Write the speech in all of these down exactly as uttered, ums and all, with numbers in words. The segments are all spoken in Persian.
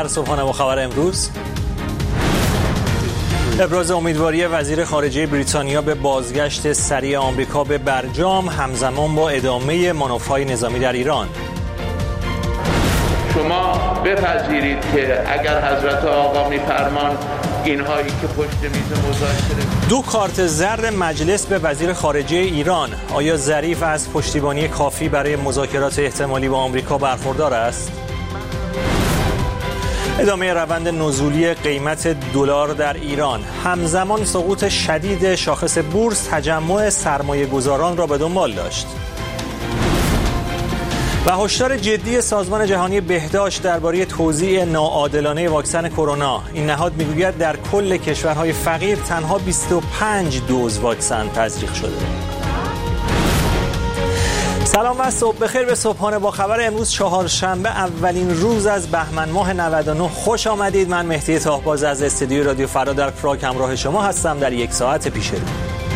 در صبحانه با خبر امروز. ابراز امیدواری وزیر خارجه بریتانیا به بازگشت سریع آمریکا به برجام همزمان با ادامه مانورهای نظامی در ایران. شما بپذیرید که اگر حضرت آقا میفرمان اینهایی که پشت میز مذاکره. دو کارت زرد مجلس به وزیر خارجه ایران. آیا ظریف از پشتیبانی کافی برای مذاکرات احتمالی با آمریکا برخوردار است؟ ادامه روند نزولی قیمت دلار در ایران. همزمان سقوط شدید شاخص بورس تجمع سرمایه گذاران را به دنبال داشت. و هشدار جدی سازمان جهانی بهداشت درباره توزیع ناعادلانه واکسن کرونا. این نهاد میگوید در کل کشورهای فقیر تنها بیست و پنج دوز واکسن تزریق شده. سلام و صبح بخیر به صبحانه با خبر امروز چهارشنبه اولین روز از بهمن ماه نود و نه. خوش آمدید. من مهدی طاهباز از استودیوی رادیو فردا در پراگ همراه شما هستم در یک ساعت پیش رو.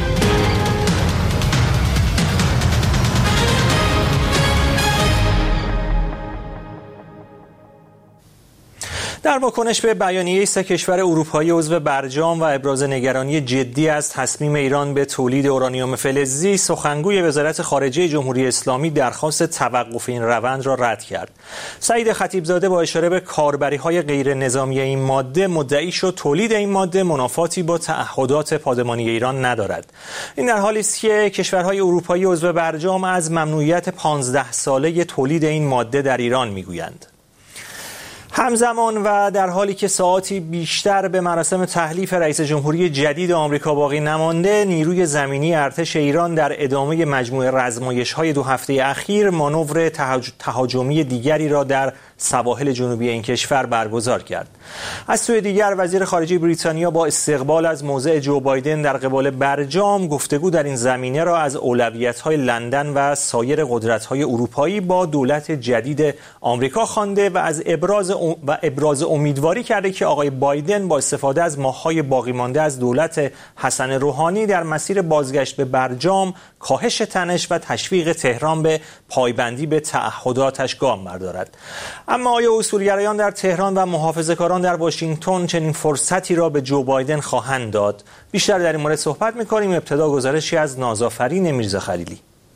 در واکنش به بیانیه سه کشور اروپایی عضو برجام و ابراز نگرانی جدی از تصمیم ایران به تولید اورانیوم فلزی، سخنگوی وزارت خارجه جمهوری اسلامی درخواست توقف این روند را رد کرد. سعید خطیبزاده با اشاره به کاربری‌های غیر نظامی این ماده مدعی شد تولید این ماده منافاتی با تعهدات پادمانی ایران ندارد. این در حالی است که کشورهای اروپایی عضو برجام از ممنوعیت پانزده ساله تولید این ماده در ایران میگویند. همزمان و در حالی که ساعاتی بیشتر به مراسم تحلیف رئیس جمهوری جدید آمریکا باقی نمانده، نیروی زمینی ارتش ایران در ادامه مجموعه رزمایش‌های دو هفته اخیر مانور تهاجمی دیگری را در سواحل جنوبی این کشور برگزار کرد. از سوی دیگر وزیر خارجه بریتانیا با استقبال از موضع جو بایدن در قبال برجام گفتگو در این زمینه را از اولویت‌های لندن و سایر قدرت‌های اروپایی با دولت جدید آمریکا خوانده و از ابراز و ابراز امیدواری کرده که آقای بایدن با استفاده از ماه‌های باقی مانده از دولت حسن روحانی در مسیر بازگشت به برجام، کاهش تنش و تشویق تهران به پایبندی به تعهداتش گام بردارد. اما آیا اصولگرایان در تهران و محافظه‌کاران در واشنگتن چنین فرصتی را به جو بایدن خواهند داد؟ بیشتر در این مورد صحبت می‌کنیم. ابتدا گزارشی از نازآفرین میرزا خلیلی.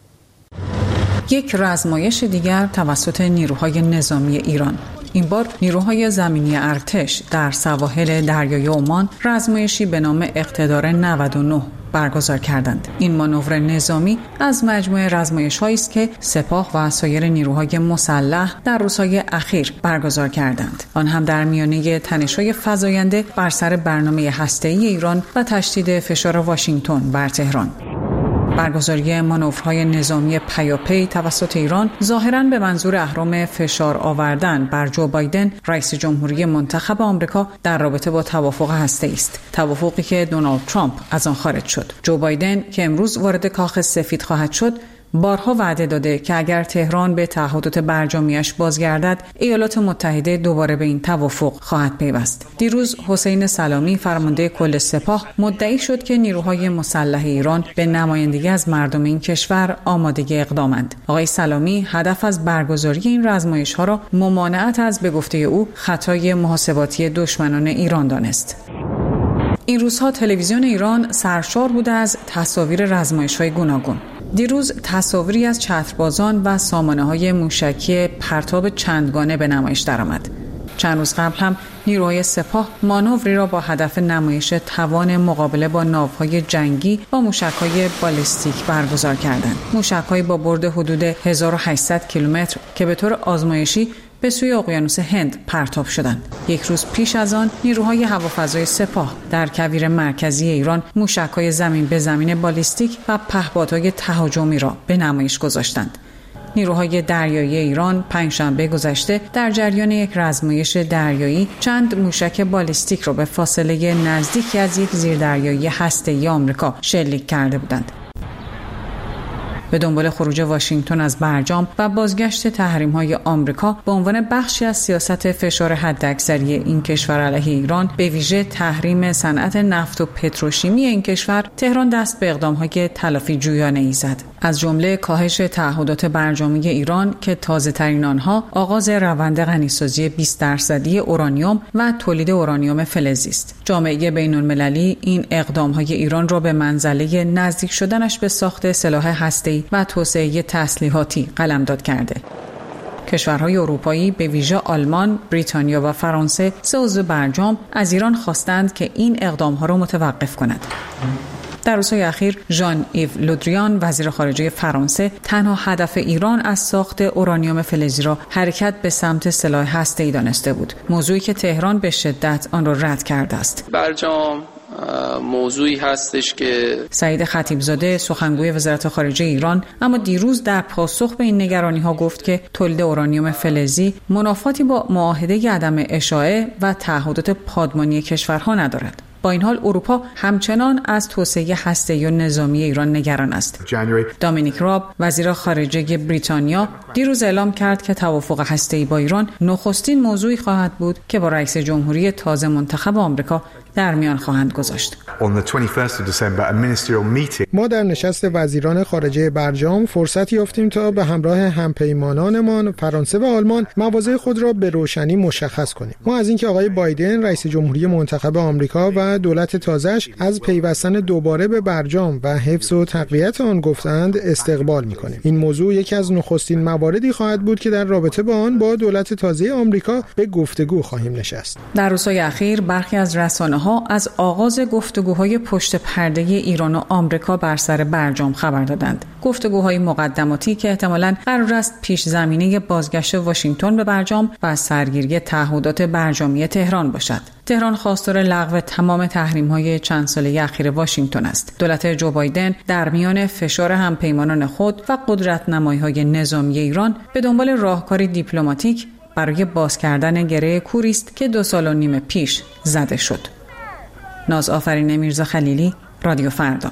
یک رزمایش دیگر توسط نیروهای نظامی ایران. این بار نیروهای زمینی ارتش در سواحل دریای عمان رزمایشی به نام اقتدار نود و نه برگزار کردند. این مانور نظامی از مجموعه رزمایش‌هایی است که سپاه و سایر نیروهای مسلح در روزهای اخیر برگزار کردند. آن هم در میانه تنش‌های فزاینده بر سر برنامه هسته‌ای ایران و تشدید فشار واشنگتن بر تهران. برگزاری مانورهای نظامی پیاپی توسط ایران ظاهراً به منظور اهرام فشار آوردن بر جو بایدن رئیس جمهوری منتخب آمریکا در رابطه با توافق هسته‌ای است. توافقی که دونالد ترامپ از آن خارج شد. جو بایدن که امروز وارد کاخ سفید خواهد شد، بارها وعده داده که اگر تهران به تعهدات برجامیش بازگردد، ایالات متحده دوباره به این توافق خواهد پیوست. دیروز حسین سلامی فرمانده کل سپاه مدعی شد که نیروهای مسلح ایران به نمایندگی از مردم این کشور آماده اقدامند. آقای سلامی هدف از برگزاری این رزمایش‌ها را ممانعت از به گفته او خطای محاسباتی دشمنان ایران دانست. این روزها تلویزیون ایران سرشار بوده از تصاویر رزمایش‌های گوناگون. دیروز تصاویری از چتربازان و سامانه‌های موشکی پرتاب چندگانه به نمایش درآمد. چند روز قبل هم نیروهای سپاه مانوری را با هدف نمایش توان مقابله با ناوهای جنگی با موشک‌های بالستیک برگزار کردند. موشک‌های با برد حدود هزار و هشتصد کیلومتر که به طور آزمایشی به سوی اقیانوس هند پرتاب شدند. یک روز پیش از آن نیروهای هوافضای سپاه در کویر مرکزی ایران موشک‌های زمین به زمین بالستیک و پهپادهای تهاجمی را به نمایش گذاشتند. نیروهای دریایی ایران پنجشنبه گذشته در جریان یک رزمایش دریایی چند موشک بالستیک را به فاصله نزدیکی از یک زیردریایی هسته‌ای آمریکا شلیک کرده بودند. به دنبال خروج واشنگتن از برجام و بازگشت تحریم‌های آمریکا به عنوان بخشی از سیاست فشار حداکثری این کشور علیه ایران، به ویژه تحریم صنعت نفت و پتروشیمی این کشور، تهران دست به اقدام‌های تلافی جویانه‌ای زد. از جمله کاهش تعهدات برجامی ایران که تازه‌ترین آنها آغاز روند غنیسازی بیست درصدی اورانیوم و تولید اورانیوم فلزی است. جامعه بین‌المللی این اقدام‌های ایران را به منزله نزدیک شدنش به ساخت سلاح هسته‌ای و توسعه تسلیحاتی قلمداد کرده. کشورهای اروپایی به ویژه آلمان، بریتانیا و فرانسه سه عضو برجام از ایران خواستند که این اقدام‌ها را متوقف کند. در روزهای اخیر ژان ایو لودریان وزیر خارجه فرانسه تنها هدف ایران از ساخت اورانیوم فلزی را حرکت به سمت سلاح هسته‌ای دانسته بود، موضوعی که تهران به شدت آن را رد کرده است. برجام موضوعی هستش که سعید خطیبزاده سخنگوی وزارت خارجه ایران اما دیروز در پاسخ به این نگرانی‌ها گفت که تولید اورانیوم فلزی منافاتی با معاهده عدم اشاعه و تعهدات پادمانی کشورها ندارد. با این حال اروپا همچنان از توسعه هسته‌ای و نظامی ایران نگران است. دامینیک راب وزیر خارجه بریتانیا دیروز اعلام کرد که توافق هسته‌ای با ایران نخستین موضوعی خواهد بود که با رئیس جمهوری تازه منتخب آمریکا در میان خواهند گذاشت. ما در نشست وزیران خارجه برجام فرصتی یافتیم تا به همراه همپیمانانمان فرانسه و آلمان مواضع خود را به روشنی مشخص کنیم. ما از اینکه آقای بایدن رئیس جمهوری منتخب آمریکا و دولت تازه‌اش از پیوستن دوباره به برجام و حفظ و تقویت آن گفتند استقبال می‌کنیم. این موضوع یکی از نخستین مواردی خواهد بود که در رابطه با آن با دولت تازه آمریکا به گفتگو خواهیم نشست. در روزهای اخیر برخی از رسانه‌ها از آغاز گفتگوهای پشت پرده ایران و آمریکا بر سر برجام خبر دادند. گفتگوهای مقدماتی که احتمالاً قرار است پیش زمینه بازگشت واشنگتن به برجام و سرگیری تعهدات برجامی تهران باشد. تهران خواستار لغو تمام تحریم‌های چند ساله اخیر واشنگتن است. دولت جو بایدن در میان فشار همپیمانان خود و قدرت‌نمایی‌های نظامی ایران به دنبال راهکاری دیپلماتیک برای باز کردن گره کوری است که دو سال و نیم پیش زده شد. ناز آفرین میرزا خلیلی، رادیو فردا.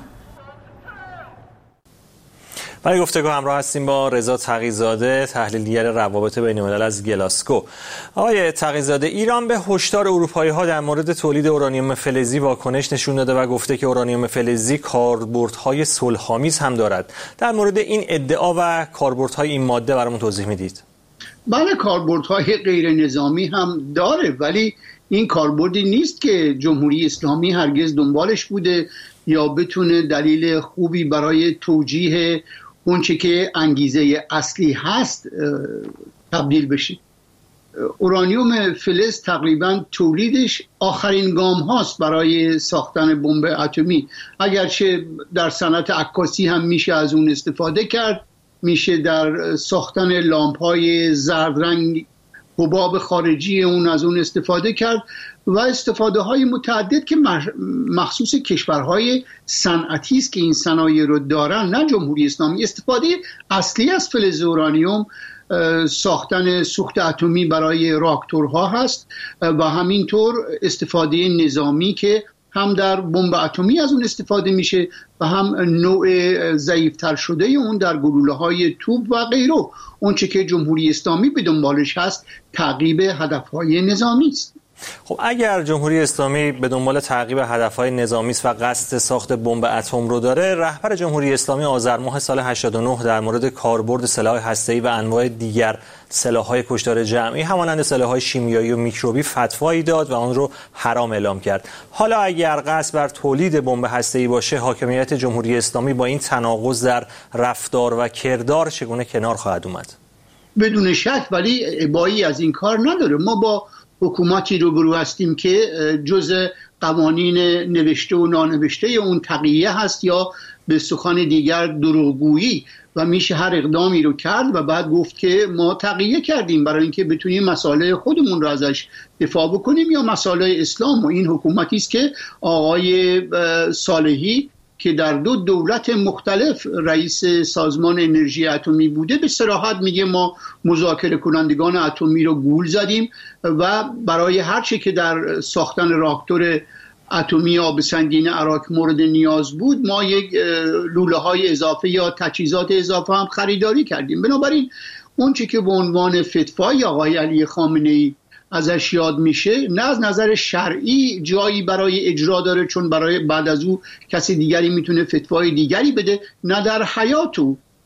برای گفتگو همراه هستیم با رضا تقی‌زاده، تحلیلگر روابط بین‌الملل از گلاسکو. آقای تقی‌زاده، ایران به هشدار اروپایی‌ها در مورد تولید اورانیوم فلزی واکنش نشون داده و گفته که اورانیوم فلزی کاربردهای صلح‌آمیز هم دارد. در مورد این ادعا و کاربردهای این ماده برامون توضیح میدید؟ بله، کاربردهای غیر نظامی هم داره، ولی این کاربردی نیست که جمهوری اسلامی هرگز دنبالش بوده یا بتونه دلیل خوبی برای توجیه اونچه که انگیزه اصلی هست تبدیل بشه. اورانیوم فلز تقریبا تولیدش آخرین گام هاست برای ساختن بمب اتمی. اگرچه در صنعت عکاسی هم میشه از اون استفاده کرد، میشه در ساختن لامپ‌های زرد رنگ حباب خارجی اون از اون استفاده کرد و استفاده های متعدد که مخصوص کشورهای صنعتی است که این صنایع رو دارن، نه جمهوری اسلامی. استفاده اصلی از فلز اورانیوم ساختن سوخت اتمی برای راکتورها هست و همینطور استفاده نظامی که هم در بمب اتمی از اون استفاده میشه و هم نوع ضعیف‌تر شده اون در گلوله‌های توپ و غیره. اون چه که جمهوری اسلامی به دنبالش هست تعقیب هدف‌های نظامی است. خب اگر جمهوری اسلامی به دنبال تعقیب هدف‌های نظامی است و قصد ساخت بمب اتم رو داره، رهبر جمهوری اسلامی آذر ماه سال هشتاد و نه در مورد کاربرد سلاح هسته‌ای و انواع دیگر سلاح‌های کشتار جمعی همانند سلاح‌های شیمیایی و میکروبی فتوایی داد و آن رو حرام اعلام کرد. حالا اگر قصد بر تولید بمب هسته‌ای باشه، حاکمیت جمهوری اسلامی با این تناقض در رفتار و کردار چگونه کنار خواهد اومد؟ بدون شک، ولی ابایی از این کار نداره. ما با حکومتی روبرو هستیم که جز قوانین نوشته و نانوشته اون تقیه هست یا به سخن دیگر دروغگویی و میشه هر اقدامی رو کرد و بعد گفت که ما تقیه کردیم برای اینکه بتونیم مسائل خودمون رو ازش دفاع بکنیم یا مسائل اسلام. و این حکومتی است که آقای صالحی که در دو دولت مختلف رئیس سازمان انرژی اتمی بوده به صراحت میگه ما مذاکره کنندگان اتمی رو گول زدیم و برای هر چی که در ساختن راکتور اتمی آب سنگین عراق مورد نیاز بود ما یک لوله های اضافه یا تجهیزات اضافه هم خریداری کردیم. بنابراین اون چی که به عنوان فتوای آقای علی خامنه‌ای ازش یاد میشه نه از نظر شرعی جایی برای اجرا داره، چون برای بعد از او کسی دیگری میتونه فتوای دیگری بده، نه در حیات او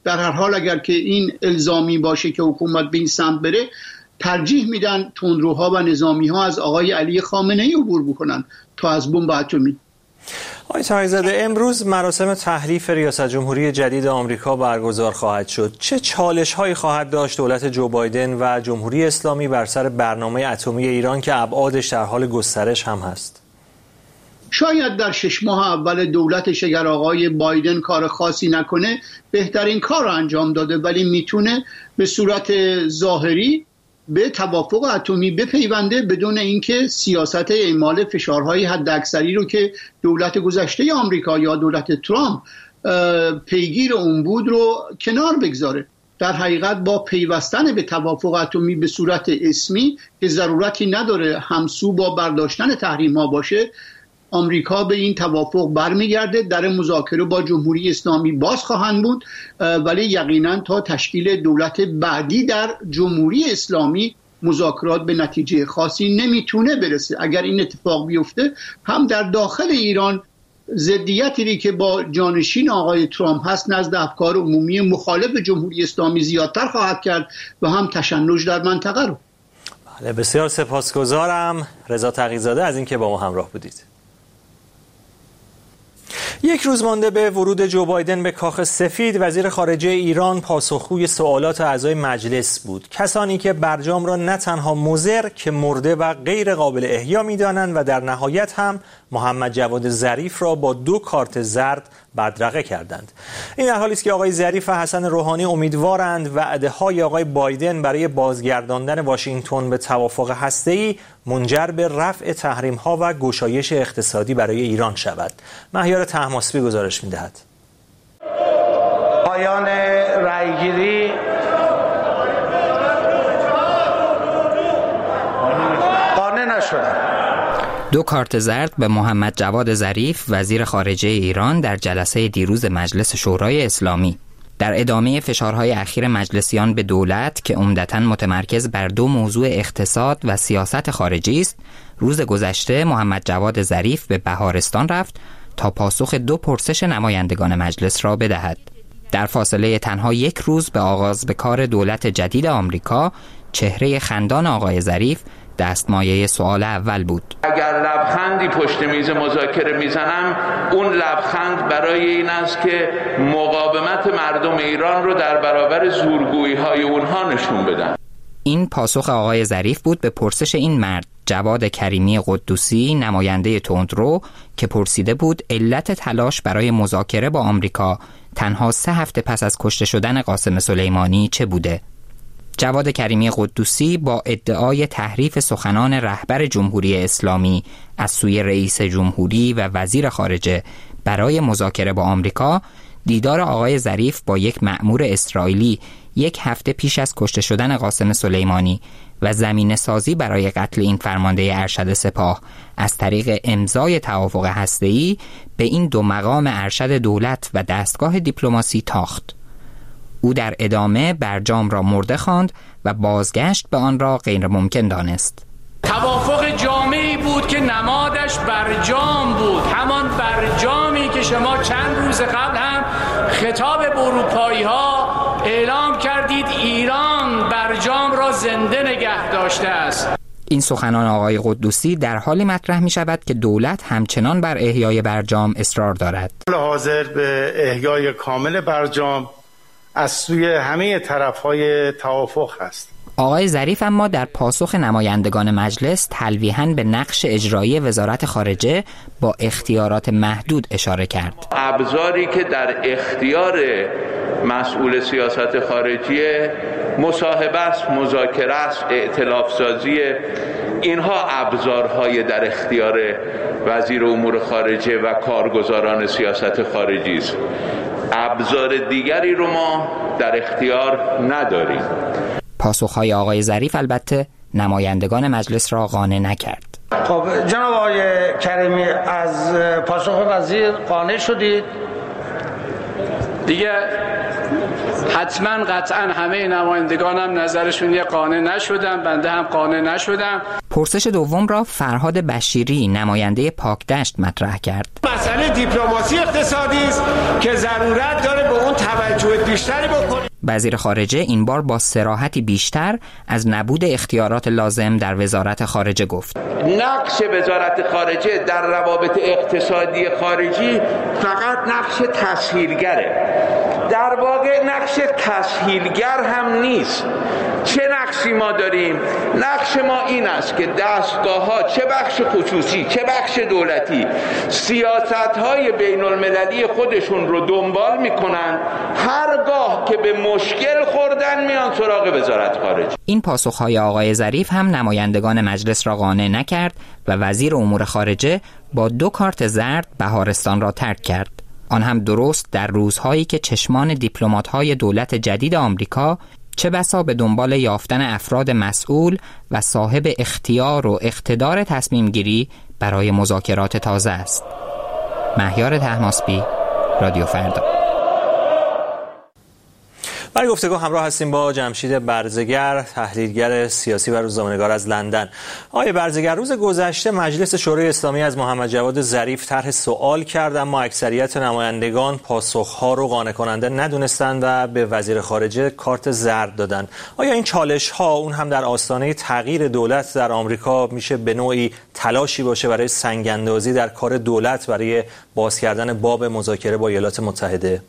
در هر حال اگر که این الزامی باشه که حکومت به این سمت بره، ترجیح میدن تندروها و نظامی ها از آقای علی خامنه ای عبور بکنن تا از بمب اتمی. آقای طاهری‌زاده، امروز مراسم تحریف ریاست جمهوری جدید آمریکا برگزار خواهد شد. چه چالش‌هایی خواهد داشت دولت جو بایدن و جمهوری اسلامی بر سر برنامه اتمی ایران که ابعادش در حال گسترش هم هست؟ شاید در شش ماه اول دولتش اگر آقای بایدن کار خاصی نکنه بهترین کار رو انجام داده، ولی میتونه به صورت ظاهری به توافق اتمی بپیونده بدون اینکه سیاست اعمال فشارهای حداکثری رو که دولت گذشته آمریکا یا دولت ترامپ پیگیر اون بود رو کنار بگذاره. در حقیقت با پیوستن به توافق اتمی به صورت اسمی که ضرورتی نداره همسو با برداشتن تحریم ها باشه، آمریکا به این توافق برمیگرده، در مذاکره با جمهوری اسلامی باز خواهند بود، ولی یقینا تا تشکیل دولت بعدی در جمهوری اسلامی مذاکرات به نتیجه خاصی نمیتونه برسه. اگر این اتفاق بیفته هم در داخل ایران ضدیتی که با جانشین آقای ترامپ هست نزد افکار عمومی مخالف جمهوری اسلامی زیادتر خواهد کرد و هم تشنج در منطقه رو. بله، بسیار سپاسگزارم رضا تقی‌زاده از اینکه با ما همراه بودید. یک روز مانده به ورود جو بایدن به کاخ سفید، وزیر خارجه ایران پاسخگوی سوالات اعضای مجلس بود. کسانی که برجام را نه تنها مضر که مرده و غیر قابل احیا می‌دانند و در نهایت هم محمد جواد ظریف را با دو کارت زرد بدرقه کردند. این در حالی است که آقای ظریف و حسن روحانی امیدوارند وعده‌های آقای بایدن برای بازگرداندن واشنگتن به توافق هسته‌ای منجر به رفع تحریم‌ها و گشایش اقتصادی برای ایران شود. مهیار طهماسبی گزارش می‌دهد. پایان رأیگیری قانع نشد. دو کارت زرد به محمد جواد ظریف وزیر خارجه ایران در جلسه دیروز مجلس شورای اسلامی. در ادامه فشارهای اخیر مجلسیان به دولت که عمدتاً متمرکز بر دو موضوع اقتصاد و سیاست خارجی است، روز گذشته محمد جواد ظریف به بهارستان رفت تا پاسخ دو پرسش نمایندگان مجلس را بدهد. در فاصله تنها یک روز به آغاز به کار دولت جدید آمریکا، چهره خندان آقای ظریف دستمایه سوال اول بود. اگر لبخندی پشت میز مذاکره میزنم، اون لبخند برای این است که مقاومت مردم ایران رو در برابر زورگویی های اونها نشون بدم. این پاسخ آقای ظریف بود به پرسش این مرد جواد کریمی قدوسی، نماینده تندرو، که پرسیده بود علت تلاش برای مذاکره با آمریکا تنها سه هفته پس از کشته شدن قاسم سلیمانی چه بوده. جواد کریمی قدوسی با ادعای تحریف سخنان رهبر جمهوری اسلامی از سوی رئیس جمهوری و وزیر خارجه برای مذاکره با آمریکا، دیدار آقای ظریف با یک مأمور اسرائیلی یک هفته پیش از کشته شدن قاسم سلیمانی و زمینه سازی برای قتل این فرمانده ارشد سپاه از طریق امضای توافق هسته‌ای به این دو مقام ارشد دولت و دستگاه دیپلماسی تاخت. او در ادامه برجام را مرده خواند و بازگشت به آن را غیر ممکن دانست. توافق جامعی بود که نمادش برجام بود، همان برجامی که شما چند روز قبل هم خطاب به اروپایی ها اعلام کردید ایران برجام را زنده نگه داشته است. این سخنان آقای قدوسی در حالی مطرح می شود که دولت همچنان بر احیای برجام اصرار دارد. حاضر به احیای کامل برجام از سوی همه طرف‌های توافق است. آقای ظریف اما در پاسخ نمایندگان مجلس تلویحاً به نقش اجرایی وزارت خارجه با اختیارات محدود اشاره کرد. ابزاری که در اختیار مسئول سیاست خارجی مصاحبه است، مذاکره است، ائتلاف سازی، اینها ابزارهای در اختیار وزیر امور خارجه و کارگزاران سیاست خارجی است. ابزار دیگری رو ما در اختیار نداریم. پاسخهای آقای ظریف البته نمایندگان مجلس را قانع نکرد. خب جناب آقای کریمی، از پاسخ وزیر قانع شدید؟ دیگه حتما قطعا همه نمایندگانم نظرشون یه قانع نشدن، بنده هم قانع نشدم. پرسش دوم را فرهاد بشیری نماینده پاکدشت مطرح کرد. مسئله دیپلماسی اقتصادی است که ضرورت داره به اون توجه بیشتری بکنیم. وزیر خارجه این بار با صراحتی بیشتر از نبود اختیارات لازم در وزارت خارجه گفت. نقش وزارت خارجه در روابط اقتصادی خارجی فقط نقش تسهیلگره. در واقع نقش تسهیلگر هم نیست. چه نقشی ما داریم؟ نقش ما این است که دستگاه ها، چه بخش خصوصی چه بخش دولتی، سیاست های بین المللی خودشون رو دنبال میکنن، هرگاه که به مشکل خوردن میان سراغ وزارت خارجه. این پاسخهای آقای ظریف هم نمایندگان مجلس را قانع نکرد و وزیر امور خارجه با دو کارت زرد بهارستان را ترک کرد. آن هم درست در روزهایی که چشمان دیپلمات‌های دولت جدید آمریکا چه بسا به دنبال یافتن افراد مسئول و صاحب اختیار و اقتدار تصمیم گیری برای مذاکرات تازه است. مهیار طهماسبی، رادیو فردا. برای گفتگو همراه هستیم با جمشید برزگر، تحلیلگر سیاسی و روزنامه‌نگار از لندن. آقای برزگر، روز گذشته مجلس شورای اسلامی از محمد جواد ظریف طرح سوال کرد، اما اکثریت نمایندگان پاسخها رو قانع کننده ندونستند و به وزیر خارجه کارت زرد دادند. آیا این چالش‌ها اون هم در آستانه تغییر دولت در آمریکا میشه به نوعی تلاشی باشه برای سنگ‌اندازی در کار دولت برای باز کردن باب مذاکره با ایالات متحده؟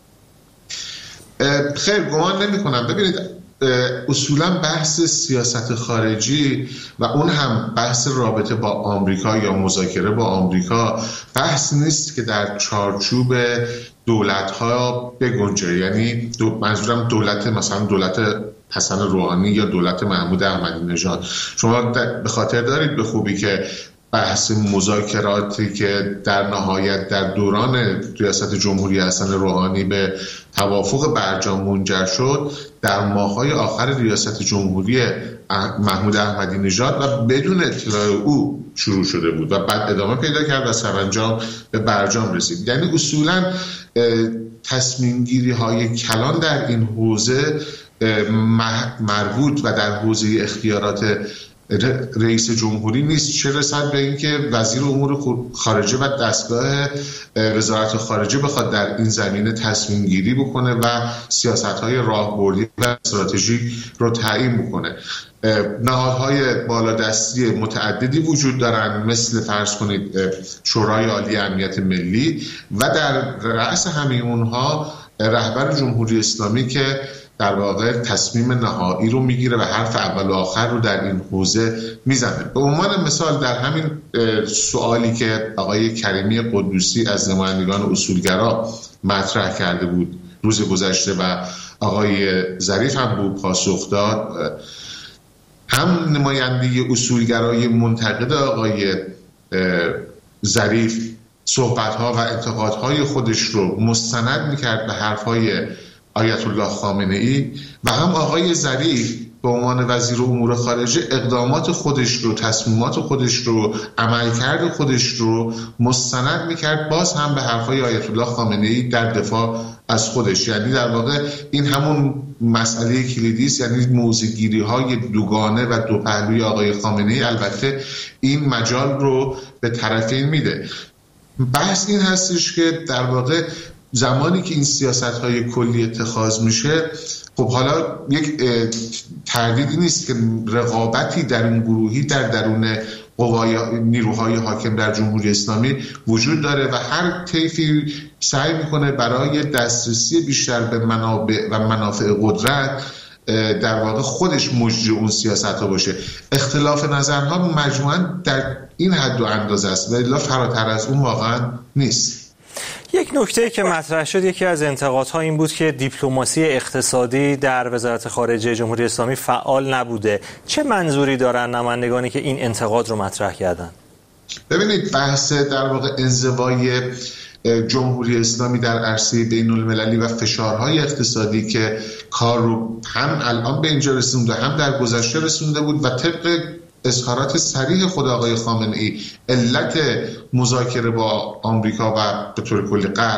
خیر، گمان نمی کنم. ببینید، اصولا بحث سیاست خارجی و اون هم بحث رابطه با آمریکا یا مذاکره با آمریکا بحث نیست که در چارچوب دولت‌ها بگنجه. یعنی دو منظورم دولت مثلا دولت حسن روحانی یا دولت محمود احمدی نژاد. شما به خاطر دارید به خوبی که بحث مذاکراتی که در نهایت در دوران ریاست جمهوری حسن روحانی به توافق برجام منجر شد در ماه‌های آخر ریاست جمهوری محمود احمدی نژاد و بدون اطلاع او شروع شده بود و بعد ادامه پیدا کرد و سرانجام به برجام رسید. یعنی اصولاً تصمیم گیری های کلان در این حوزه مربوط و در حوزه اختیارات رئیس جمهوری نیست، چه رسد به اینکه وزیر امور خارجه و دستگاه وزارت خارجه بخواد در این زمینه تصمیم گیری بکنه و سیاست‌های راهبردی و استراتژیک رو تعیین بکنه. نهادهای بالادستی متعددی وجود دارن، مثل فرض کنید شورای عالی امنیت ملی و در رأس همه اونها رهبر جمهوری اسلامی که در واقع تصمیم نهایی رو میگیره و حرف اول و آخر رو در این حوزه میزنه. به عنوان مثال در همین سوالی که آقای کریمی قدوسی از نمایندگان اصولگرا مطرح کرده بود روز گذشته و آقای ظریف هم بود پاسخ داد، هم نماینده اصولگرای منتقد آقای ظریف صحبت‌ها و انتقادهای خودش رو مستند میکرد به حرف‌های آیت الله خامنه‌ای و هم آقای ظریف به عنوان وزیر امور خارجه اقدامات خودش رو، تصمیمات خودش رو، عملکرد خودش رو مستند میکرد باز هم به حرفای آیت الله خامنه‌ای در دفاع از خودش. یعنی در واقع این همون مسئله کلیدی است، یعنی موضع‌گیری‌های دوگانه و دو پهلوی آقای خامنه‌ای البته این مجال رو به طرفین میده. بحث این هستش که در واقع زمانی که این سیاست‌های کلی اتخاذ میشه، خب حالا یک تردیدی نیست که رقابتی در اون گروهی در درون قوای نیروهای حاکم در جمهوری اسلامی وجود داره و هر طیفی سعی میکنه برای دسترسی بیشتر به منابع و منافع قدرت در واقع خودش مجری اون سیاست‌ها باشه. اختلاف نظرها مجموعاً در این حد و اندازه است و الا فراتر از اون واقعاً نیست. یک نکته که مطرح شد، یکی از انتقادها این بود که دیپلماسی اقتصادی در وزارت خارجه جمهوری اسلامی فعال نبوده. چه منظوری دارن نمایندگانی که این انتقاد رو مطرح کردن؟ ببینید، بحث در واقع انزوای جمهوری اسلامی در عرصه بین المللی و فشارهای اقتصادی که کار رو هم الان به اینجا رسونده هم در گذشته رسونده بود و طبق اظهارات صریح خود آقای خامنه‌ای علت مذاکره با آمریکا و به طور کلی غرب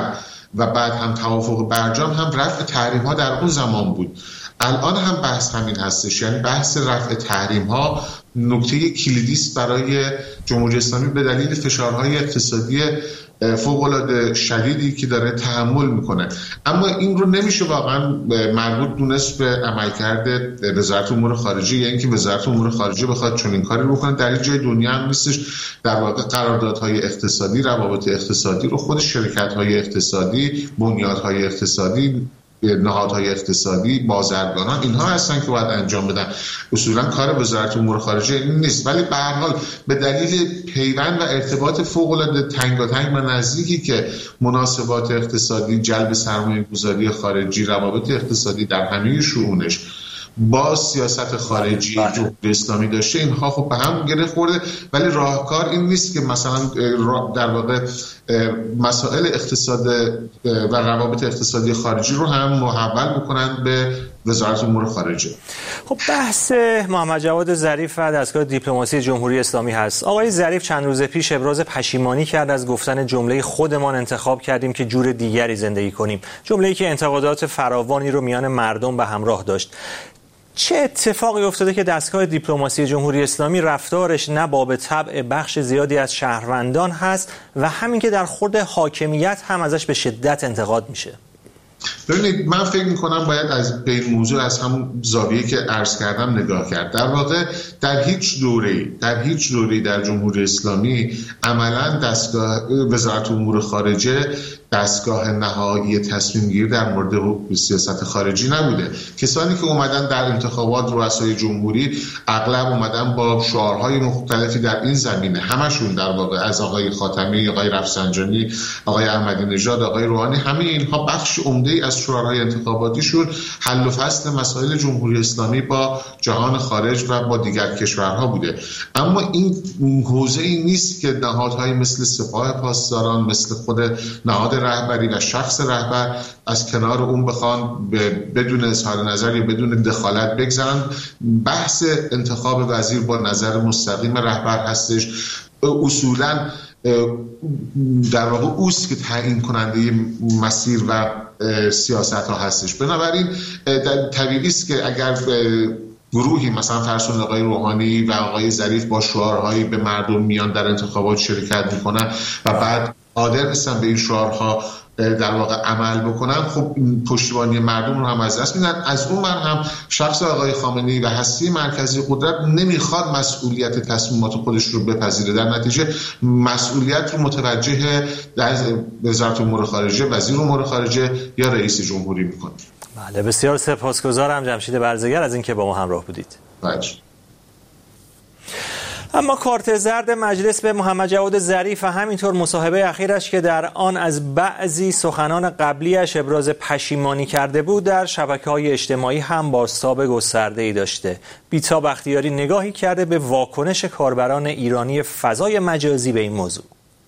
و بعد هم توافق برجام هم رفع تحریم ها در اون زمان بود. الان هم بحث همین هستش، یعنی بحث رفع تحریم ها نکته کلیدی است برای جمهوری اسلامی به دلیل فشارهای اقتصادی فوق‌العاده شدیدی که داره تحمل میکنه. اما این رو نمیشه واقعا مربوط دونست به عملکرد وزارت امور خارجه، یعنی اینکه وزارت امور خارجه بخواد چنین کاری بکنه. در این جای دنیا هم نیستش. در واقع قراردادهای اقتصادی، روابط اقتصادی رو خود شرکت‌های اقتصادی، بنیادهای اقتصادی، نهادهای اقتصادی، بازرگانان، اینها هستن که باید انجام بدن. اصولا کار وزارت امور خارجه این نیست، ولی به هر حال به دلیل پیوند و ارتباط فوق‌العاده تنگاتنگ و نزدیکی که مناسبات اقتصادی، جلب سرمایه‌گذاری خارجی، روابط اقتصادی در همه شؤونش با سیاست خارجی جمهوری اسلامی داشته، اینها خب به هم گره خورده. ولی راهکار این نیست که مثلا در واقع مسائل اقتصاد و روابط اقتصادی خارجی رو هم محول بکنن به وزارت امور خارجه. خب بحث محمد جواد ظریف و دستگاه دیپلماسی جمهوری اسلامی هست. آقای ظریف چند روز پیش ابراز پشیمانی کرد از گفتن جمله خودمان انتخاب کردیم که جور دیگری زندگی کنیم، جمله‌ای که انتقادات فراوانی رو میان مردم به همراه داشت. چه اتفاقی افتاده که دستگاه دیپلماسی جمهوری اسلامی رفتارش نه باب طبع بخش زیادی از شهروندان هست و همین که در خود حاکمیت هم ازش به شدت انتقاد میشه؟ ببینید، من فکر میکنم باید از به این موضوع از همون زاویه‌ای که عرض کردم نگاه کرد. در واقع در هیچ دوره‌ای در هیچ دوره‌ای در جمهوری اسلامی عملاً دستگاه وزارت امور خارجه دستگاه نهایی تصمیم گیری در مورد سیاست خارجی نبوده. کسانی که اومدن در انتخابات رؤسای جمهوری اغلب اومدن با شعارهای مختلفی در این زمینه، همشون در واقع از آقای خاتمی، آقای رفسنجانی، آقای احمدی نژاد، آقای روحانی، همه اینها بخش عمده‌ای از شعارهای انتخاباتیشون حل و فصل مسائل جمهوری اسلامی با جهان خارج و با دیگر کشورها بوده. اما این حوزه‌ای نیست که نهادهای مثل سپاه پاسداران، مثل خود نهاد رهبری و شخص رهبر از کنار اون بخوان بدون اظهار نظر یا بدون دخالت بگذارن. بحث انتخاب وزیر با نظر مستقیم رهبر هستش. اصولاً در واقع اوست که تعیین کننده مسیر و سیاست ها هستش. بنابراین طبیعی است که اگر گروهی مثلا فرسون آقای روحانی و آقای ظریف با شعارهایی به مردم میان در انتخابات شرکت میکنن و بعد قادر نیستن به این شعارها در واقع عمل بکنن، خب پشتیبانی مردم رو هم از دست میدن. از اون من هم شخص آقای خامنه‌ای و هستی مرکزی قدرت نمیخواد مسئولیت تصمیمات خودش رو بپذیره، در نتیجه مسئولیت رو متوجه وزارت امور خارجه، وزیر امور خارجه یا رئیس جمهوری میکنه. بله، بسیار سپاسگزارم جمشید برزگر از اینکه با ما همراه بودید. بله. اما کارت زرد مجلس به محمد جواد ظریف و همینطور مصاحبه اخیرش که در آن از بعضی سخنان قبلیش ابراز پشیمانی کرده بود در شبکه‌های اجتماعی هم بازتاب گسترده‌ای داشته. بیتا بختیاری نگاهی کرده به واکنش کاربران ایرانی فضای مجازی به این موضوع.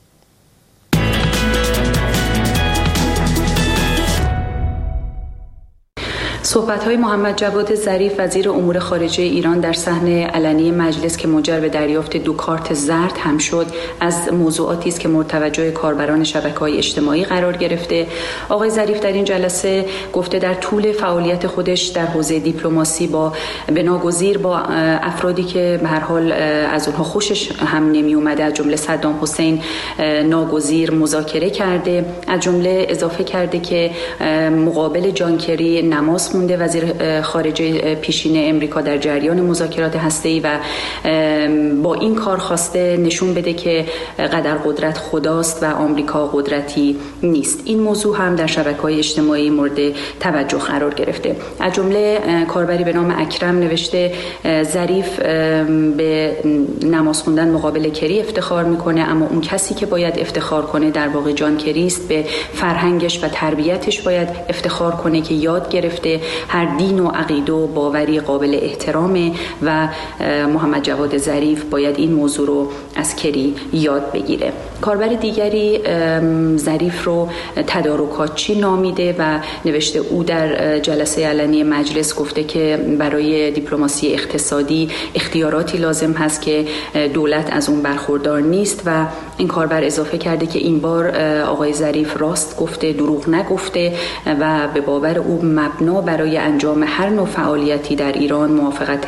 صحبت‌های محمد جواد ظریف وزیر امور خارجه ایران در صحنه علنی مجلس که منجر به دریافت دو کارت زرد هم شد، از موضوعاتی است که مورد توجه کاربران شبکه‌های اجتماعی قرار گرفته. آقای ظریف در این جلسه گفته در طول فعالیت خودش در حوزه دیپلماسی با بناگزیر با افرادی که به هر حال از اونها خوشش هم نمی اومده، از جمله صدام حسین، ناگزیر مذاکره کرده. از جمله اضافه کرده که مقابل جان کری نماز خونده. وزیر خارجه پیشین امریکا در جریان مذاکرات هسته‌ای و با این کار خواسته نشون بده که قدر قدرت خداست و آمریکا قدرتی نیست. این موضوع هم در شبکه‌های اجتماعی مورد توجه قرار گرفته. از جمله کاربری به نام اکرم نوشته ظریف به نماز خوندن مقابل کری افتخار میکنه، اما اون کسی که باید افتخار کنه در واقع جان کری است. به فرهنگش و تربیتش باید افتخار کنه که یاد گرفته هر دین و عقیده و باوری قابل احترامه و محمد جواد ظریف باید این موضوع رو از کری یاد بگیره. کاربر دیگری ظریف رو تدارکاتچی نامیده و نوشته او در جلسه علنی مجلس گفته که برای دیپلماسی اقتصادی اختیاراتی لازم هست که دولت از اون برخوردار نیست و این کاربر اضافه کرده که این بار آقای ظریف راست گفته، دروغ نگفته و به باور او مبنا برای انجام هر نوع فعالیتی در ایران موافقت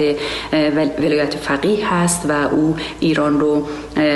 ولایت فقیه هست و او ایران رو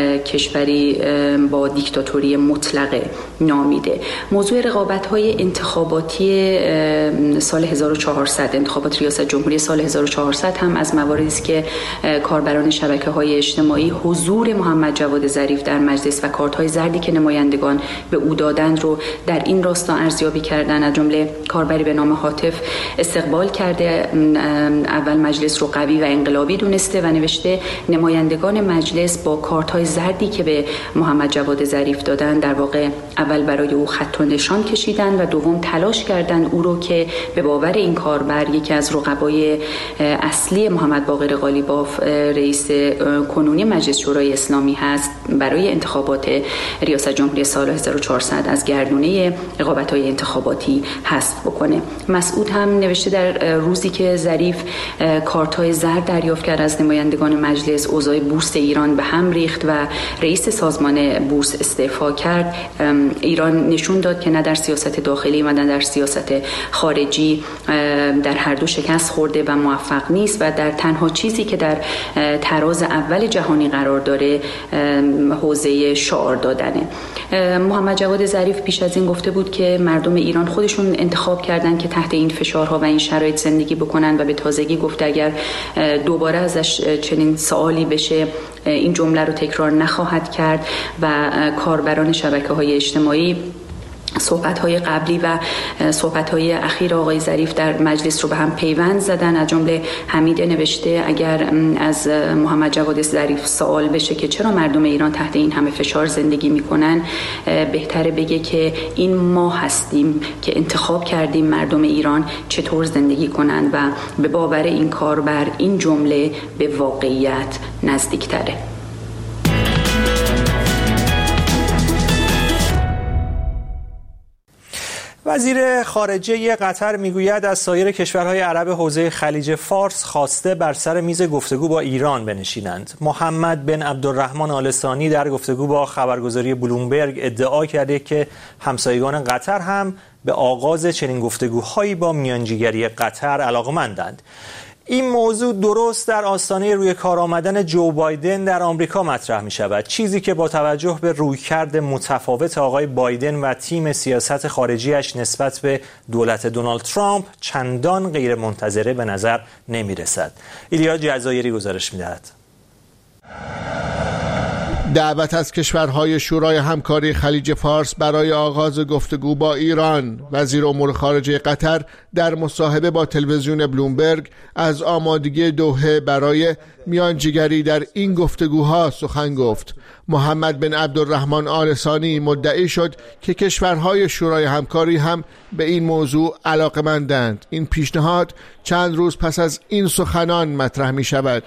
کشوری با دیکتاتوری مطلقه نامیده. موضوع رقابت‌های انتخاباتی سال هزار و چهارصد، انتخابات ریاست جمهوری سال هزار و چهارصد هم از مواردی است که کاربران شبکه‌های اجتماعی حضور محمد جواد ظریف در مجلس و کارت‌های زردی که نمایندگان به او دادند رو در این راستا ارزیابی کردن. از جمله کاربری به نام هاتف استقبال کرده، اول مجلس رو قوی و انقلابی دونسته و نوشته نمایندگان مجلس با کارت‌های زردی که به محمد جواد ظریف دادن در واقع اول برای او خط و نشان کشیدن و دوم تلاش کردند او رو که به باور این کاربر یکی از رقبای اصلی محمد باقر قالیباف رئیس کنونی مجلس شورای اسلامی هست برای انتخابات ریاست جمهوری سال هزار و چهارصد از گردونه رقابت‌های انتخاباتی حذف بکنه. مسعود هم نوشته در روزی که ظریف کارت‌های زرد دریافت کرد از نمایندگان مجلس اوضاع بورس ایران به هم ریخت و رئیس سازمان بورس استعفا کرد. ایران نشون داد که نه در سیاست داخلی و نه در سیاست خارجی در هر دو شکست خورده و موفق نیست و در تنها چیزی که در تراز اول جهانی قرار داره حوزه شعار دادنه. محمد جواد ظریف پیش از این گفته بود که مردم ایران خودشون انتخاب کردن که تحت این فشارها و این شرایط زندگی بکنن و به تازگی گفته اگر دوباره ازش چنین سوالی بشه این جمله رو تکرار نخواهد کرد و کاربران شبکه‌های اجتماعی صحبت‌های قبلی و صحبت‌های اخیر آقای ظریف در مجلس رو به هم پیوند زدن. از جمله حمید نوشته اگر از محمد جواد ظریف سوال بشه که چرا مردم ایران تحت این همه فشار زندگی می‌کنن، بهتره بگه که این ما هستیم که انتخاب کردیم مردم ایران چطور زندگی کنند و به باور این کاربر این جمله به واقعیت نزدیک‌تره. وزیر خارجه قطر میگوید از سایر کشورهای عرب حوزه خلیج فارس خواسته بر سر میز گفتگو با ایران بنشینند. محمد بن عبدالرحمن آل ثانی در گفتگو با خبرگزاری بلومبرگ ادعا کرده که همسایگان قطر هم به آغاز چنین گفتگوهایی با میانجیگری قطر علاقه‌مندند. این موضوع درست در آستانه روی کار آمدن جو بایدن در آمریکا مطرح می شود، چیزی که با توجه به رویکرد متفاوت آقای بایدن و تیم سیاست خارجیش نسبت به دولت دونالد ترامپ چندان غیر منتظره به نظر نمی رسد. ایلیا جزایری گزارش می دهد. دعوت از کشورهای شورای همکاری خلیج فارس برای آغاز گفتگو با ایران. وزیر امور خارجه قطر در مصاحبه با تلویزیون بلومبرگ از آمادگی دوحه برای میانجیگری در این گفتگوها سخن گفت. محمد بن عبدالرحمن آل ثانی مدعی شد که کشورهای شورای همکاری هم به این موضوع علاقه‌مندند. این پیشنهاد چند روز پس از این سخنان مطرح می شود.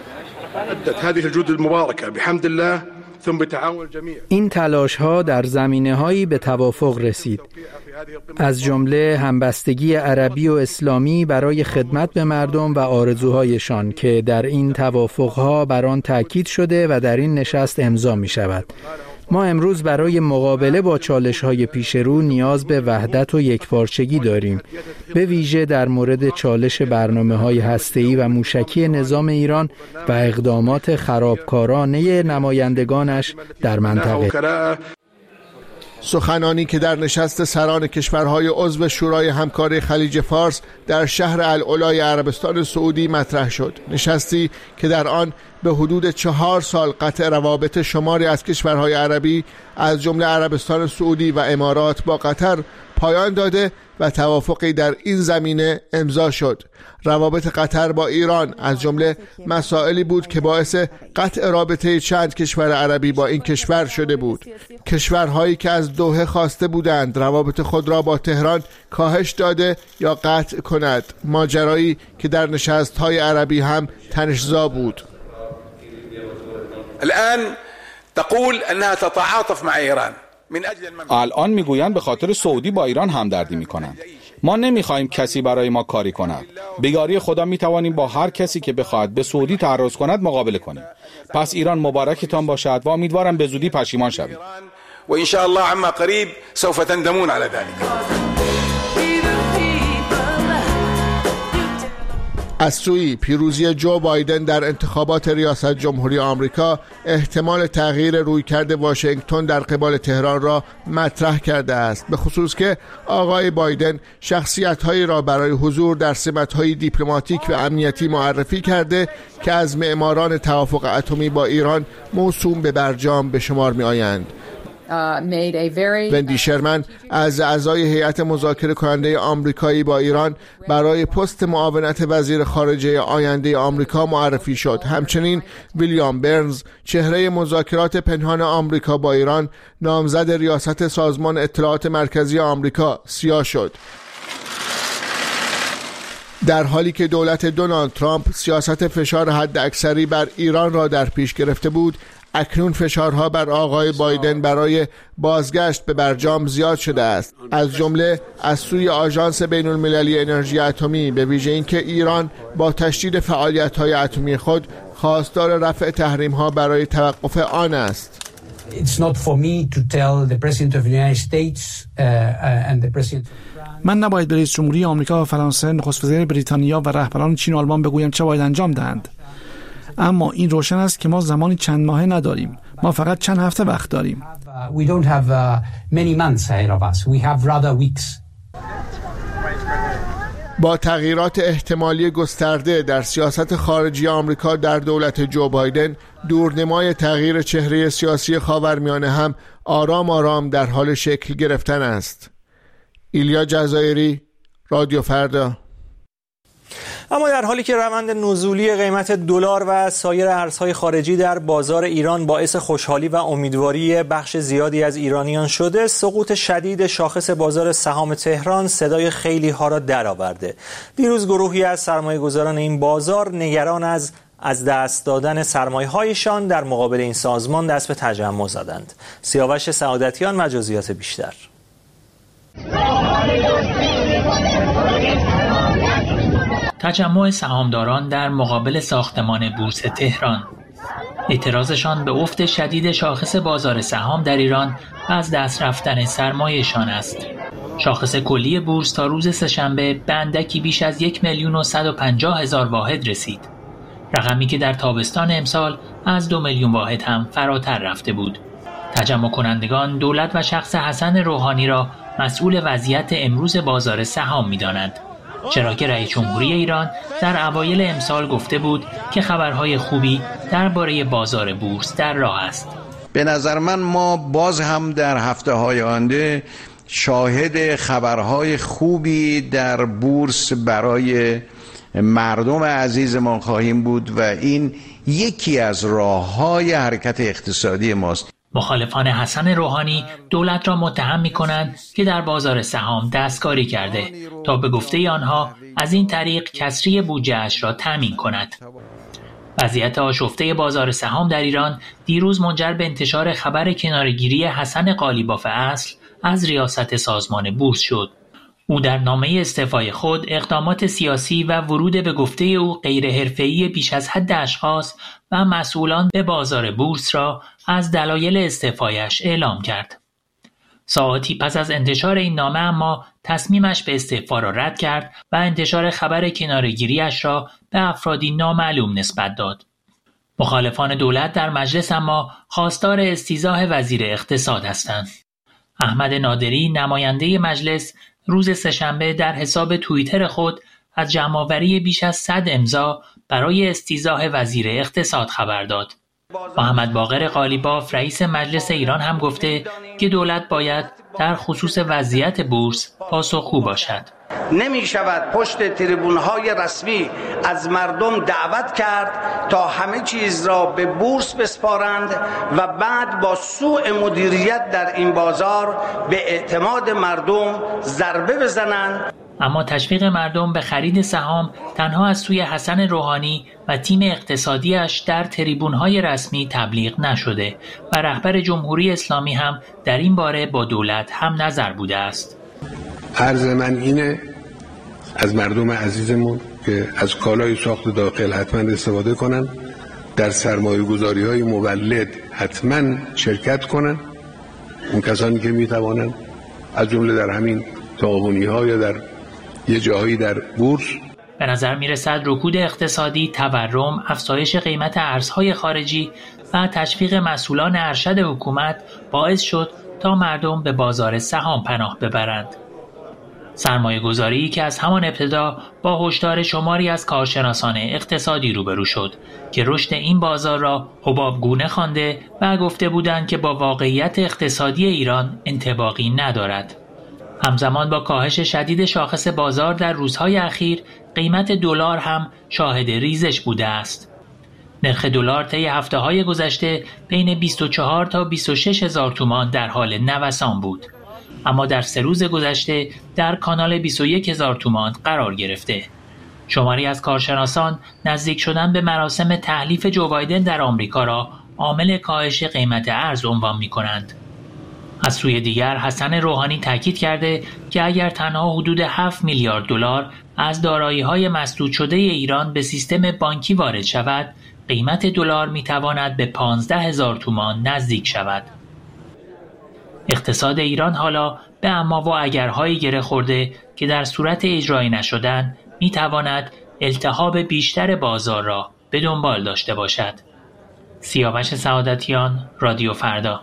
این تلاش ها در زمینه هایی به توافق رسید، از جمله همبستگی عربی و اسلامی برای خدمت به مردم و آرزوهایشان که در این توافق ها بر آن تاکید شده و در این نشست امضا می شود. ما امروز برای مقابله با چالش‌های پیش رو نیاز به وحدت و یکپارچگی داریم، به ویژه در مورد چالش برنامه‌های هسته‌ای و موشکی نظام ایران و اقدامات خرابکارانه نمایندگانش در منطقه. سخنانی که در نشست سران کشورهای عضو شورای همکاری خلیج فارس در شهر العلای عربستان سعودی مطرح شد. نشستی که در آن به حدود چهار سال قطع روابط شماری از کشورهای عربی از جمله عربستان سعودی و امارات با قطر پایان داده و توافقی در این زمینه امضا شد. روابط قطر با ایران از جمله مسائلی بود که باعث قطع رابطه چند کشور عربی با این کشور شده بود. کشورهایی که از دوحه خواسته بودند روابط خود را با تهران کاهش داده یا قطع کند، ماجرایی که در نشست‌های عربی هم تنش‌زا بود. الآن تقول انها تتعاطف مع ایران. الان میگویند به خاطر سعودی با ایران همدردی میکنند. ما نمیخواهیم کسی برای ما کاری کند. به یاری خدا میتوانیم با هر کسی که بخواهد به سعودی تعرض کند مقابله کنیم. پس ایران مبارکتان باشد و امیدوارم به زودی پشیمان شوید. و ان شاء الله عما قریب سوف تندمون على ذلك. از سوی پیروزی جو بایدن در انتخابات ریاست جمهوری آمریکا احتمال تغییر رویکرد واشنگتن در قبال تهران را مطرح کرده است، به خصوص که آقای بایدن شخصیت‌هایی را برای حضور در سمت‌های دیپلماتیک و امنیتی معرفی کرده که از معماران توافق اتمی با ایران موسوم به برجام به شمار می‌آیند. وندی شرمن از اعضای هیئت مذاکره کننده آمریکایی با ایران برای پست معاونت وزیر خارجه آینده آمریکا معرفی شد. همچنین ویلیام برنز، چهره مذاکرات پنهان آمریکا با ایران، نامزد ریاست سازمان اطلاعات مرکزی آمریکا سیاه شد. در حالی که دولت دونالد ترامپ سیاست فشار حداکثری بر ایران را در پیش گرفته بود، اکنون فشارها بر آقای بایدن برای بازگشت به برجام زیاد شده است، از جمله از سوی آژانس بین المللی انرژی اتمی، به ویژه اینکه ایران با تشدید فعالیت‌های اتمی خود خواستار رفع تحریم‌ها برای توقف آن است. It's not for me to tell the President of the United States uh, and the President. من نباید به رئیس جمهوری آمریکا و فرانسه، نخست وزیر بریتانیا و رهبران چین و آلمان بگویم چه باید انجام دهند. اما این روشن است که ما زمانی چند ماهه نداریم، ما فقط چند هفته وقت داریم. We don't have many months ahead of us. We have rather weeks. با تغییرات احتمالی گسترده در سیاست خارجی آمریکا در دولت جو بایدن، دورنمای تغییر چهره سیاسی خاورمیانه هم آرام آرام در حال شکل گرفتن است. ایلیا جزایری، رادیو فردا. اما در حالی که روند نزولی قیمت دلار و سایر ارزهای خارجی در بازار ایران باعث خوشحالی و امیدواری بخش زیادی از ایرانیان شده، سقوط شدید شاخص بازار سهام تهران صدای خیلی ها را درآورده. دیروز گروهی از سرمایه‌گذاران این بازار نگران از از دست دادن سرمایه‌هایشان در مقابل این سازمان دست به تجمع زدند. سیاوش سعادتیان و جزئیات بیشتر. تجمع سهامداران در مقابل ساختمان بورس تهران. اعتراضشان به افت شدید شاخص بازار سهام در ایران و از دست رفتن سرمایه‌شان است. شاخص کلی بورس تا روز سه‌شنبه به اندکی بیش از یک میلیون و صد و پنجاه هزار واحد رسید. رقمی که در تابستان امسال از دو میلیون واحد هم فراتر رفته بود. تجمع کنندگان دولت و شخص حسن روحانی را مسئول وضعیت امروز بازار سهام می‌دانند، چرا که رئیس جمهوری ایران در اوایل امسال گفته بود که خبرهای خوبی درباره بازار بورس در راه است. به نظر من ما باز هم در هفته‌های آینده شاهد خبرهای خوبی در بورس برای مردم عزیزمان خواهیم بود و این یکی از راه‌های حرکت اقتصادی ماست. مخالفان حسن روحانی دولت را متهم می‌کنند که در بازار سهام دستکاری کرده تا به گفته آنها از این طریق کسری بودجه‌اش را تامین کند. وضعیت آشفته بازار سهام در ایران دیروز منجر به انتشار خبر کناره‌گیری حسن قالیباف اصل از ریاست سازمان بورس شد. او در نامه استعفای خود اقدامات سیاسی و ورود به گفته او غیر حرفه‌ای بیش از حد اشخاص و مسئولان به بازار بورس را از دلایل استعفایش اعلام کرد. ساعاتی پس از انتشار این نامه اما تصمیمش به استعفا را رد کرد و انتشار خبر کناره‌گیری‌اش را به افرادی نامعلوم نسبت داد. مخالفان دولت در مجلس اما خواستار استیضاح وزیر اقتصاد هستند. احمد نادری نماینده مجلس روز سه‌شنبه در حساب توییتر خود از جمع‌آوری بیش از صد امضا برای استیضاح وزیر اقتصاد خبر داد. محمد باقر قالیباف رئیس مجلس ایران هم گفته که دولت باید در خصوص وضعیت بورس پاسخگو باشد. نمی شود پشت تریبون‌های رسمی از مردم دعوت کرد تا همه چیز را به بورس بسپارند و بعد با سوء مدیریت در این بازار به اعتماد مردم ضربه بزنند. اما تشویق مردم به خرید سهام تنها از سوی حسن روحانی و تیم اقتصادیش در تریبون‌های رسمی تبلیغ نشده و رهبر جمهوری اسلامی هم در این باره با دولت هم نظر بوده است. عرض من اینه از مردم عزیزمون که از کالای ساخت داخل حتما استفاده کنن، در سرمایه گذاری های مولد حتما شرکت کنن، اون کسانی که میتوانن، از جمله در همین تعاونی ها یا در یه جاهایی در بورس. به نظر می رسد رکود اقتصادی، تورم، افزایش قیمت ارزهای خارجی و تشویق مسئولان ارشد حکومت باعث شد تا مردم به بازار سهام پناه ببرند. سرمایه گذاری که از همان ابتدا با هشدار شماری از کارشناسان اقتصادی روبرو شد که رشد این بازار را حبابگونه خوانده و گفته بودند که با واقعیت اقتصادی ایران انطباقی ندارد. همزمان با کاهش شدید شاخص بازار در روزهای اخیر، قیمت دلار هم شاهد ریزش بوده است. نرخ دلار طی هفته‌های گذشته بین بیست و چهار تا بیست و شش هزار تومان در حال نوسان بود، اما در سه روز گذشته در کانال بیست و یک هزار تومان قرار گرفته. شماری از کارشناسان نزدیک شدن به مراسم تحلیف جو بایدن در آمریکا را عامل کاهش قیمت ارز عنوان می‌کنند. از سوی دیگر حسن روحانی تاکید کرده که اگر تنها حدود هفت میلیارد دلار از دارایی‌های مسدود شده ایران به سیستم بانکی وارد شود، قیمت دلار می‌تواند به پانزده هزار تومان نزدیک شود. اقتصاد ایران حالا به اما و اگرهایی گره خورده که در صورت اجرایی نشدن می‌تواند التهاب بیشتر بازار را به دنبال داشته باشد. سیاوش سعادتیان، رادیو فردا.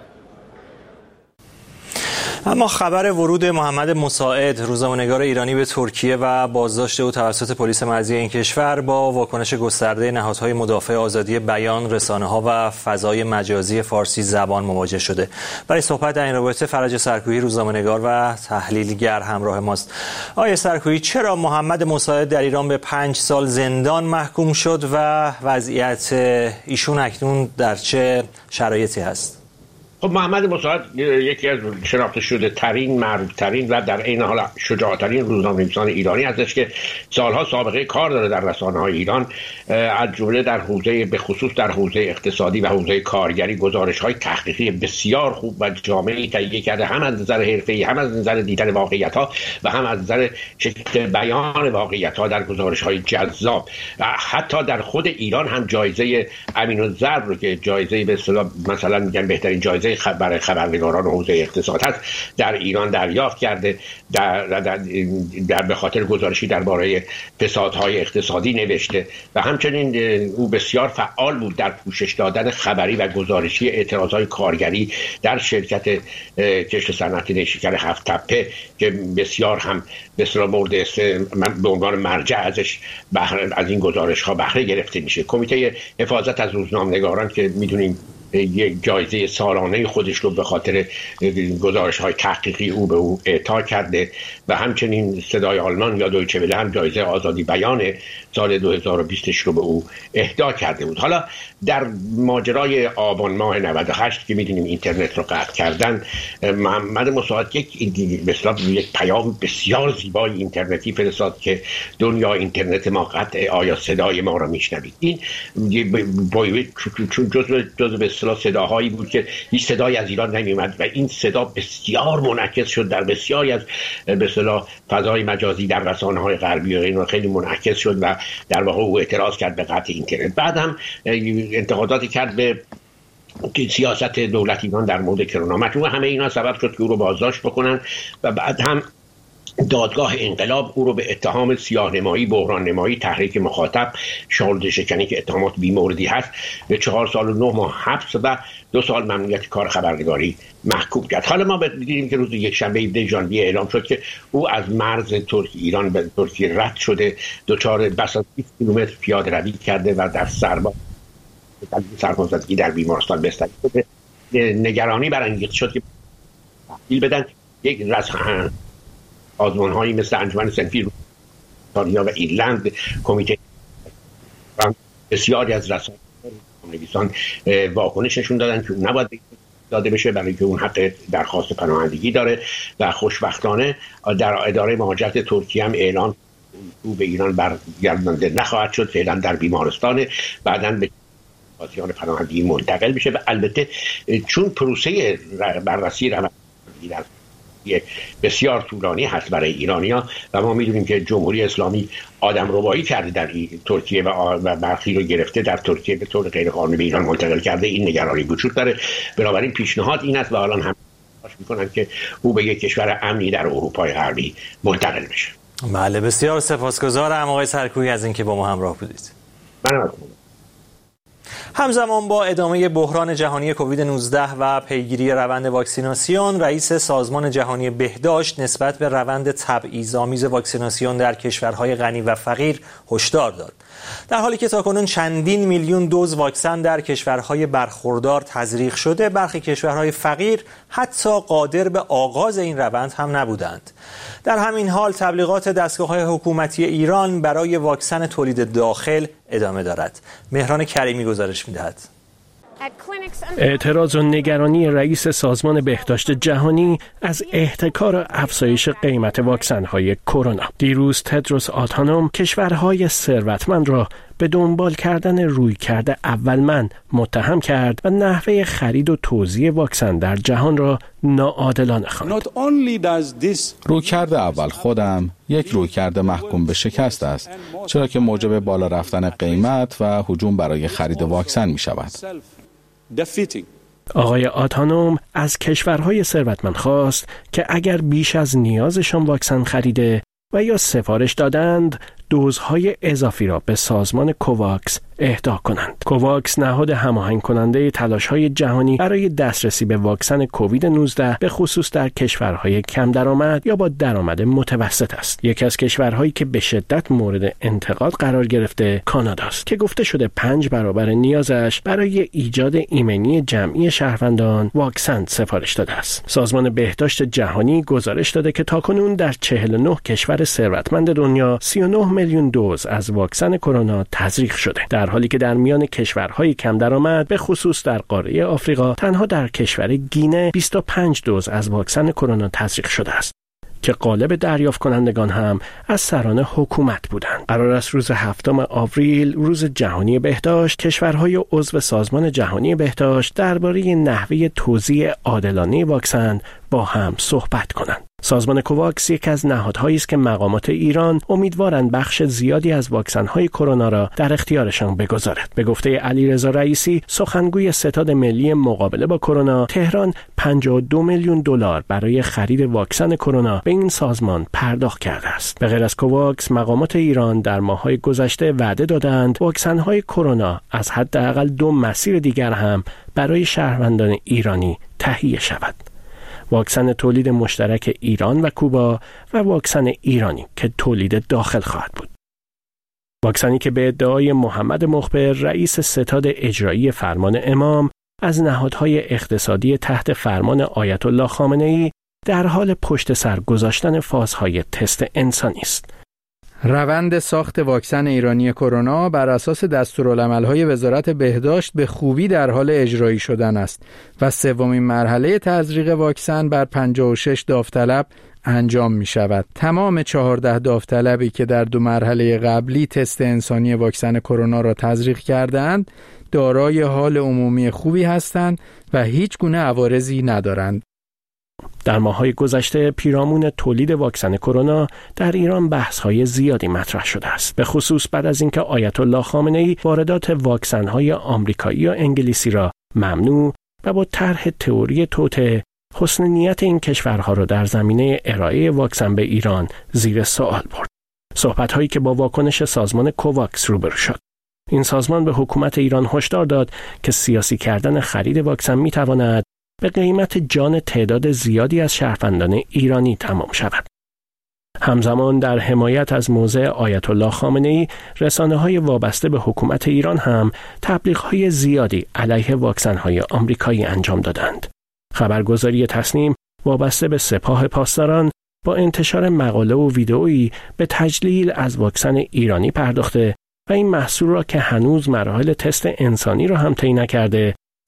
اما خبر ورود محمد مساعد، روزنامه‌نگار ایرانی به ترکیه و بازداشت او توسط پلیس مرزی این کشور با واکنش گسترده نهادهای مدافع آزادی بیان، رسانه‌ها و فضای مجازی فارسی زبان مواجه شده. برای صحبت در این رابطه فرج سرکویی، روزنامه‌نگار و تحلیلگر همراه ماست. آقای سرکویی، چرا محمد مساعد در ایران به پنج سال زندان محکوم شد و وضعیت ایشون اکنون در چه شرایطی هست؟ خب محمد مساعد یکی از شناخته شده ترین، معروف ترین و در عین حال شجاع ترین روزنامه‌نویسان ایرانی هستش که سالها سابقه کار داره در رسانه‌های ایران، از جمله در حوزه به خصوص در حوزه اقتصادی و حوزه کارگری گزارش‌های تحقیقی بسیار خوب و جامعی تهیه کرده، هم از نظر حرفه‌ای، هم از نظر دیدن واقعیت‌ها و هم از نظر شکل بیان واقعیت‌ها در گزارش‌های جذاب. حتی در خود ایران هم جایزه امین‌الضرب رو که جایزه به اصطلاح مثلا میگن بهترین جایزه برای خبرنگاران حوزه اقتصاد هست، در ایران دریافت کرده، در, در, در به خاطر گزارشی درباره فسادهای اقتصادی نوشته و همچنین او بسیار فعال بود در پوشش دادن خبری و گزارشی اعتراضهای کارگری در شرکت کشت صنعتی نیشکر هفت تپه که بسیار هم به اصطلاح مورد به عنوان مرجع ازش از این گزارش ها بهره گرفته میشه. کمیته حفاظت از روزنامه‌نگاران که میدونیم یک جایزه سالانه خودش رو به خاطر گزارش‌های تحقیقی او به او اعطا کرده و همچنین صدای آلمان یا دویچه وله هم جایزه آزادی بیان سال دو هزار و بیست رو به او اهدا کرده بود. حالا در ماجرای آبان ماه نود و هشت که می‌دونیم اینترنت رو قطع کردن، محمد مساعد یک مثلا یک پیام بسیار زیبای اینترنتی فرستاد که دنیا اینترنت ما قطع، آیا صدای ما رو میشنوید؟ این چون جزء جزء به اصطلاح صداهایی بود که هیچ صدایی از ایران نمیومد و این صدا بسیار منعکس شد در بسیاری از به اصطلاح فضای مجازی در رسانه‌های غربی و اینا خیلی منعکس شد و در واقع او اعتراض کرد به قطع اینترنت. بعد هم انتقاداتی کرد به سیاست دولت ایران در مورد کرونا. مجموع همه اینا سبب شد که او رو بازداشت بکنن و بعد هم دادگاه انقلاب او رو به اتهام سیاه‌نمایی، بحران‌نمایی، تحریک مخاطب، شالوده شکنی که اتهامات بی‌موردی هست به چهار سال و نه ماه حبس و دو سال ممنوعیت کار خبرنگاری محکوم کرد. حالا ما دیدیم که روز یک شنبه هفدهم ژانویه اعلام شد که او از مرز ترکیه ایران به ترکیه رد شده، دچار بس از بیست کیلومتر پیاده روی کرده و در سرباز سربازدگی در بیمارستان بستری شده. نگرانی برانگیخته شد که تحویل بدن یک رسانه آزمان‌هایی مثل انجمن صنفی بریتانیا و ایرلند، کمیته بسیاری از رسانه‌نویسان واکنش نشون دادن که نباید داده بشه، برای اینکه اون حق درخواست پناهندگی داره و خوشبختانه در اداره مهاجرت ترکیه هم اعلان او به ایران برگردانده نخواهد شد، فعلا در بیمارستان، بعداً به پاسیان پناهندگی منتقل میشه. و البته چون پروسه بررسی روند بسیار طولانی هست برای ایرانیا و ما میدونیم که جمهوری اسلامی آدمربایی کرده در ترکیه و برخی رو گرفته در ترکیه به طور غیرقانونی به ایران منتقل کرده، این نگرانی وجود داره. بنابراین پیشنهاد این است و الان هم میکنن که او به یک کشور امنی در اروپای غربی منتقل بشه. بله، بسیار سپاسگزارم آقای سرکویی از اینکه با ما همراه بودید. من همزمان با ادامه بحران جهانی کووید نوزده و پیگیری روند واکسیناسیون، رئیس سازمان جهانی بهداشت نسبت به روند تبعیض‌آمیز واکسیناسیون در کشورهای غنی و فقیر هشدار داد. در حالی که تاکنون چندین میلیون دوز واکسن در کشورهای برخوردار تزریق شده، برخی کشورهای فقیر حتی قادر به آغاز این روند هم نبودند. در همین حال تبلیغات دستگاه‌های حکومتی ایران برای واکسن تولید داخل ادامه دارد. مهران کریمی گزارش می‌دهد. اعتراض و نگرانی رئیس سازمان بهداشت جهانی از احتکار و افزایش قیمت واکسن‌های کرونا. دیروز تدروس آدهانوم کشورهای ثروتمند را به دنبال کردن رویکرد اولمند متهم کرد و نحوه خرید و توزیع واکسن در جهان را ناعادلانه خواند. رویکرد اول خودم یک رویکرد محکوم به شکست است، چرا که موجب بالا رفتن قیمت و هجوم برای خرید واکسن می شود. آقای آدهانوم از کشورهای ثروتمند خواست که اگر بیش از نیازشان واکسن خریده و یا سفارش دادند، دوزهای اضافی را به سازمان کوواکس اهدا کنند. کوواکس نهاد هماهنگ کننده تلاش‌های جهانی برای دسترسی به واکسن کووید نوزده به خصوص در کشورهای کم درآمد یا با درآمد متوسط است. یکی از کشورهایی که به شدت مورد انتقاد قرار گرفته کانادا است که گفته شده پنج برابر نیازش برای ایجاد ایمنی جمعی شهروندان واکسن سفارش داده است. سازمان بهداشت جهانی گزارش داده که تاکنون در چهل و نه کشور ثروتمند دنیا سی و نه میلیون دوز از واکسن کرونا تزریق شده، در حالی که در میان کشورهای کم درآمد به خصوص در قاره آفریقا تنها در کشور گینه بیست و پنج دوز از واکسن کرونا تزریق شده است که غالب دریافت کنندگان هم از سران حکومت بودند. قرار است روز هفتم آوریل، روز جهانی بهداشت، کشورهای عضو سازمان جهانی بهداشت درباره نحوه توزیع عادلانه واکسن با هم صحبت کنند. سازمان کوواکس یک از نهادهایی است که مقامات ایران امیدوارند بخش زیادی از واکسن‌های کرونا را در اختیارشان بگذارد. به گفته علیرضا رئیسی، سخنگوی ستاد ملی مقابله با کرونا، تهران پنجاه و دو میلیون دلار برای خرید واکسن کرونا به این سازمان پرداخت کرده است. به غیر از کوواکس، مقامات ایران در ماه‌های گذشته وعده دادند واکسن‌های کرونا از حداقل دو مسیر دیگر هم برای شهروندان ایرانی تهیه شود. واکسن تولید مشترک ایران و کوبا و واکسن ایرانی که تولید داخل خواهد بود. واکسنی که به ادعای محمد مخبر، رئیس ستاد اجرایی فرمان امام، از نهادهای اقتصادی تحت فرمان آیت الله خامنه‌ای در حال پشت سر گذاشتن فازهای تست انسانی است. روند ساخت واکسن ایرانی کرونا بر اساس دستورالعمل‌های وزارت بهداشت به خوبی در حال اجرایی شدن است و سومین مرحله تزریق واکسن بر پنجاه و شش داوطلب انجام می شود. تمام چهارده داوطلبی که در دو مرحله قبلی تست انسانی واکسن کرونا را تزریق کردند دارای حال عمومی خوبی هستند و هیچ گونه عوارضی ندارند. در ماه‌های گذشته پیرامون تولید واکسن کرونا در ایران بحث‌های زیادی مطرح شده است، به خصوص بعد از اینکه آیت الله خامنه‌ای واردات واکسن‌های آمریکایی و انگلیسی را ممنوع و با طرح تئوری توطئه حسن نیت این کشورها را در زمینه ارائه واکسن به ایران زیر سوال برد. صحبت‌هایی که با واکنش سازمان کوواکس روبرو شد. این سازمان به حکومت ایران هشدار داد که سیاسی کردن خرید واکسن می‌تواند به قیمت جان تعداد زیادی از شهروندان ایرانی تمام شود. همزمان در حمایت از موضع آیت الله خامنه‌ای، رسانه‌های وابسته به حکومت ایران هم تبلیغ‌های زیادی علیه واکسن‌های آمریکایی انجام دادند. خبرگزاری تصنیم وابسته به سپاه پاسداران با انتشار مقاله و ویدئویی به تجلیل از واکسن ایرانی پرداخته و این محصول را که هنوز مراحل تست انسانی را هم طی نکرده،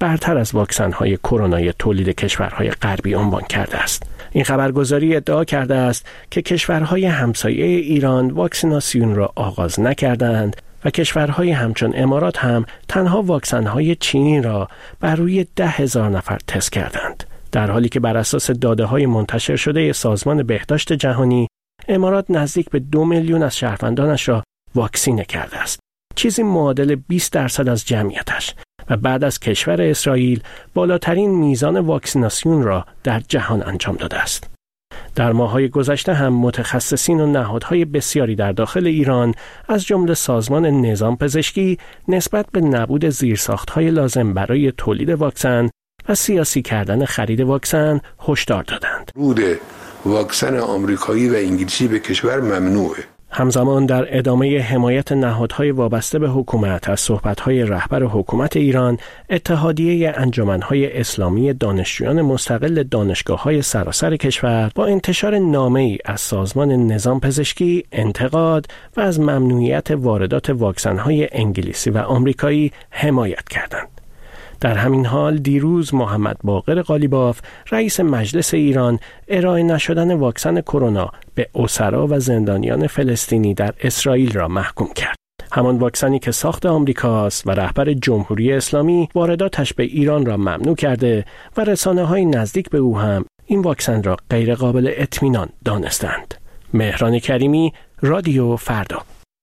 برتر از واکسن‌های کرونای تولید کشورهای غربی عنوان کرده است. این خبرگزاری ادعا کرده است که کشورهای همسایه ایران واکسیناسیون را آغاز نکردند و کشورهای همچون امارات هم تنها واکسن‌های چینی را بر روی ده هزار نفر تست کردند، در حالی که بر اساس داده‌های منتشر شده سازمان بهداشت جهانی امارات نزدیک به دو میلیون از شهروندانش را واکسینه کرده است، چیزی معادل بیست درصد از جمعیتش، و بعد از کشور اسرائیل بالاترین میزان واکسیناسیون را در جهان انجام داده است. در ماه‌های گذشته هم متخصصین و نهادهای بسیاری در داخل ایران از جمله سازمان نظام پزشکی نسبت به نبود زیرساخت‌های لازم برای تولید واکسن و سیاسی کردن خرید واکسن هشدار دادند. ورود واکسن آمریکایی و انگلیسی به کشور ممنوعه. همزمان در ادامه حمایت نهادهای وابسته به حکومت از صحبت‌های رهبر حکومت ایران، اتحادیه انجمن‌های اسلامی دانشجویان مستقل دانشگاه‌های سراسر کشور با انتشار نامه‌ای از سازمان نظام پزشکی انتقاد و از ممنوعیت واردات واکسن‌های انگلیسی و آمریکایی حمایت کردند. در همین حال دیروز محمد باقر قالیباف رئیس مجلس ایران ارائه نشدن واکسن کرونا به اسرا و زندانیان فلسطینی در اسرائیل را محکوم کرد. همان واکسنی که ساخت آمریکاست و رهبر جمهوری اسلامی وارداتش به ایران را ممنوع کرده و رسانه‌های نزدیک به او هم این واکسن را غیر قابل اطمینان دانستند. مهران کریمی، رادیو فردا.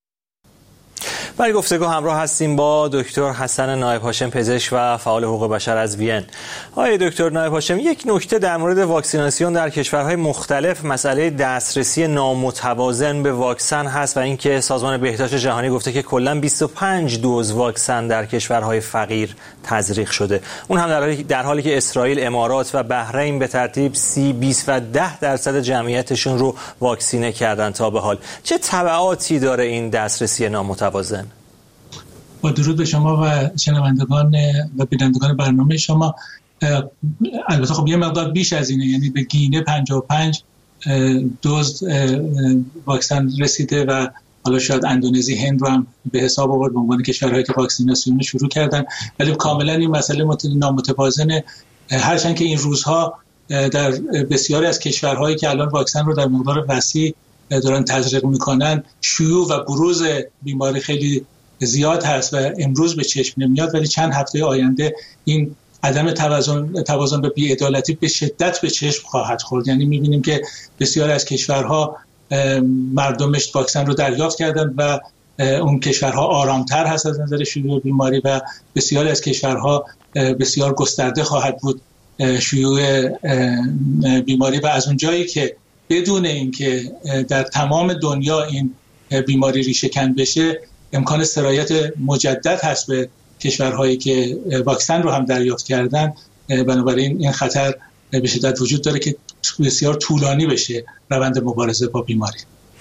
برای گفتگو همراه هستیم با دکتر حسن نایب هاشم، پزشک و فعال حقوق بشر از وین. آقای دکتر نایب هاشم، یک نکته در مورد واکسیناسیون در کشورهای مختلف مسئله دسترسی نامتوازن به واکسن هست و اینکه سازمان بهداشت جهانی گفته که کلاً بیست و پنج دوز واکسن در کشورهای فقیر تزریق شده. اون هم در حالی, در حالی که اسرائیل، امارات و بحرین به ترتیب سی، بیست و ده درصد جمعیتشون رو واکسینه کردن تا به حال. چه تبعاتی داره این دسترسی نامتوازن؟ با درود به شما و شنوندگان و بینندگان برنامه شما. البته خب یه مقدار بیش از اینه، یعنی به گینه پنجاه و پنج دوز واکسن رسیده و حالا شاید اندونزی، هند رو هم به حساب آورد به عنوان کشورهایی که واکسیناسیون رو شروع کردن، ولی کاملا این مسئله نامتوازنه. هرچند که این روزها در بسیاری از کشورهایی که الان واکسن رو در مقدار وسیع دارن تزریق میکنن شیوع و بروز بیماری خیلی زیاد هست و امروز به چشم نمیاد، ولی چند هفته آینده این عدم توازن توازن به بی‌عدالتی به شدت به چشم خواهد خورد. یعنی می‌بینیم که بسیاری از کشورها مردمش واکسن رو دریافت کردن و اون کشورها آرامتر هست از نظر شیوع بیماری و بسیاری از کشورها بسیار گسترده خواهد بود شیوع بیماری، و از اونجایی که بدون اینکه در تمام دنیا این بیماری ریشه‌کن بشه امکان سرایت مجدد هست به کشورهایی که واکسن رو هم دریافت کردن، بنابراین این خطر به شدت وجود داره که بسیار طولانی بشه روند مبارزه با بیماری.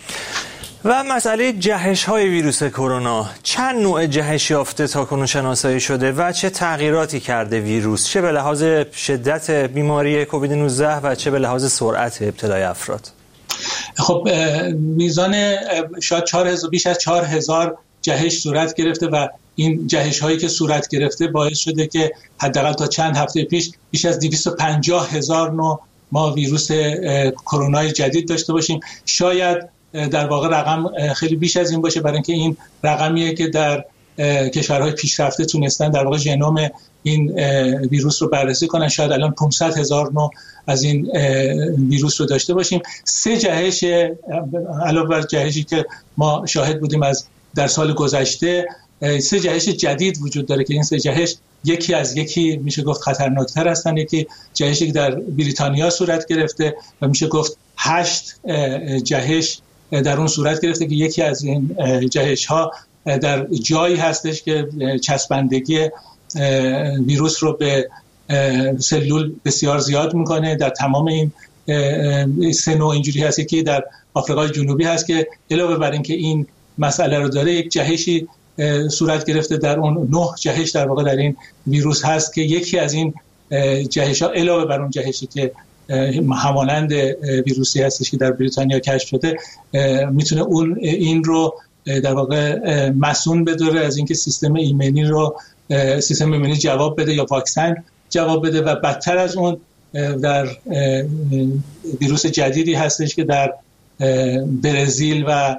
و مسئله جهش‌های ویروس کرونا، چند نوع جهش یافته تاکنون شناسایی شده و چه تغییراتی کرده ویروس، چه به لحاظ شدت بیماری کووید نوزده و چه به لحاظ سرعت ابتلای افراد؟ خب میزان شاید چهار هزار بیش از چهار هزار جهش صورت گرفته و این جهش هایی که صورت گرفته باعث شده که حداقل تا چند هفته پیش بیش از دویست و پنجاه هزار نوع ما ویروس کرونای جدید داشته باشیم. شاید در واقع رقم خیلی بیش از این باشه، برای اینکه این رقمیه که در کشورهای پیشرفته تونستن در واقع ژنوم این ویروس رو بررسی کنن. شاید الان پانصد هزار نوع از این ویروس رو داشته باشیم. سه جهش علاوه بر جهشی که ما شاهد بودیم از در سال گذشته، سه جهش جدید وجود داره که این سه جهش یکی از یکی میشه گفت خطرناکتر هستن. یکی جهشی که در بریتانیا صورت گرفته و میشه گفت هشت جهش در اون صورت گرفته که یکی از این جهش ها در جایی هستش که چسبندگی ویروس رو به سلول بسیار زیاد میکنه. در تمام این سه نوع اینجوری هست. یکی در آفریقای جنوبی هست که علاوه بر این که این مسئله رو داره، یک جهشی صورت گرفته در اون نه جهش در واقع در این ویروس هست که یکی از این جهش ها علاوه بر اون جهشی که همانند ویروسی هستش که در بریتانیا کشف شده میتونه اون این رو در واقع مسئول بداره از اینکه سیستم ایمنی رو سیستم ایمنی جواب بده یا واکسن جواب بده. و بدتر از اون در ویروس جدیدی هستش که در برزیل و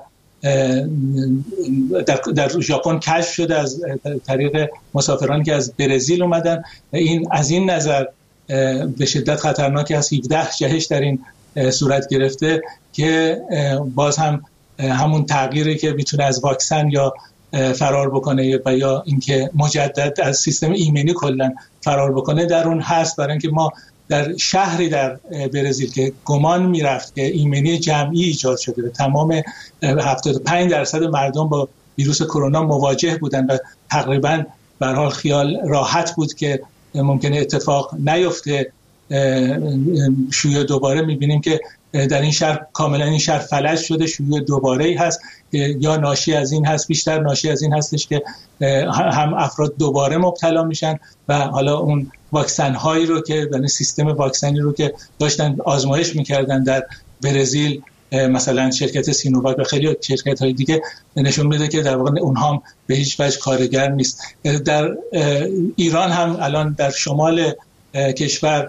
در, در ژاپن کشف شده از طریق مسافرانی که از برزیل اومدن. این از این نظر به شدت خطرناکی است. هفده جهش در این صورت گرفته که باز هم همون تغییری که میتونه از واکسن یا فرار بکنه و یا اینکه مجدد از سیستم ایمنی کلا فرار بکنه در اون هست. برای اینکه ما در شهری در برزیل که گمان میرفت که ایمنی جمعی ایجاد شده و تمام هفتاد و پنج درصد مردم با ویروس کرونا مواجه بودن و تقریبا به هر حال خیال راحت بود که ممکنه اتفاق نیفته شیوع دوباره، میبینیم که در این شهر کاملا این شهر فلج شده. شیوع دوباره‌ای هست که یا ناشی از این هست، بیشتر ناشی از این هستش که هم افراد دوباره مبتلا میشن و حالا اون واکسن هایی رو که یعنی سیستم واکسنی رو که داشتن آزمایش میکردن در برزیل، مثلا شرکت سینوواک و خیلی شرکت های دیگه، نشون میده که در واقع اونها هم به هیچ وجه کارگر نیست. در ایران هم الان در شمال کشور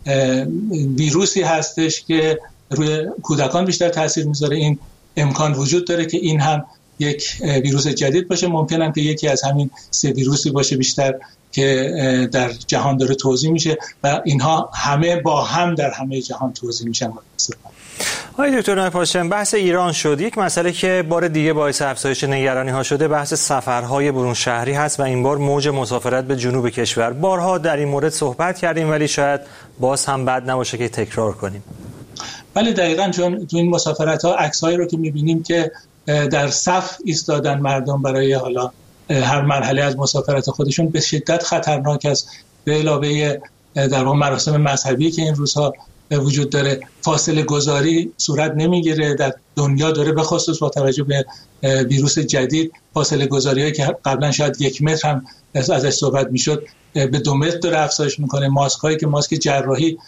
ویروسی هستش که روی کودکان بیشتر تاثیر میذاره. این امکان وجود داره که این هم یک ویروس جدید باشه. ممکنه که یکی از همین سه ویروسی باشه بیشتر که در جهان داره توزیع میشه و اینها همه با هم در همه جهان توزیع میشن. آقای دکتر نایپاشم، بحث ایران شد. یک مسئله که بار دیگه باعث افزایش نگرانی ها شده بحث سفرهای برون شهری هست و این بار موج مسافرت به جنوب کشور. بارها در این مورد صحبت کردیم ولی شاید باز هم بد نباشه که تکرار کنیم. بله دقیقاً، چون تو این مسافرت ها عکسایی رو که میبینیم که در صف ایستادن مردم برای حالا هر مرحله از مسافرت خودشون به شدت خطرناک است. به علاوه در واقع مراسم مذهبی که این روزها وجود داره، فاصله گذاری صورت نمیگیره در دنیا داره، به خصوص با توجه به ویروس جدید فاصله گذاریایی که قبلا شاید یک متر هم ازش صحبت میشد به دو متر داره افزایش میکنه. ماسک هایی که ماسک جراحی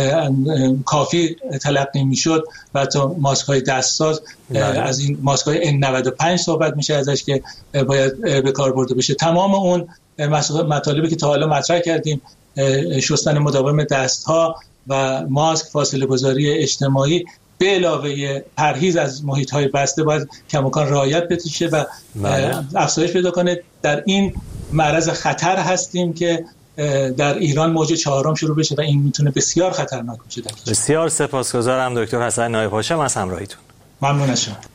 کافی تلقی میشد و حتی ماسک های دستساز، از این ماسک های ان نود و پنج صحبت میشه ازش که باید به کار برده بشه. تمام اون مطالبی که تا حالا مطرح کردیم، شستن مداوم دست ها و ماسک، فاصله گذاری اجتماعی به علاوه پرهیز از محیط های بسته باید کماکان رعایت بشه و افزایش پیدا کنه. در این معرض خطر هستیم که در ایران موج چهارم شروع بشه و این میتونه بسیار خطرناک باشه. بسیار سپاسگزارم دکتر حسن نایپاشم از همراهیتون. ممنون از شما.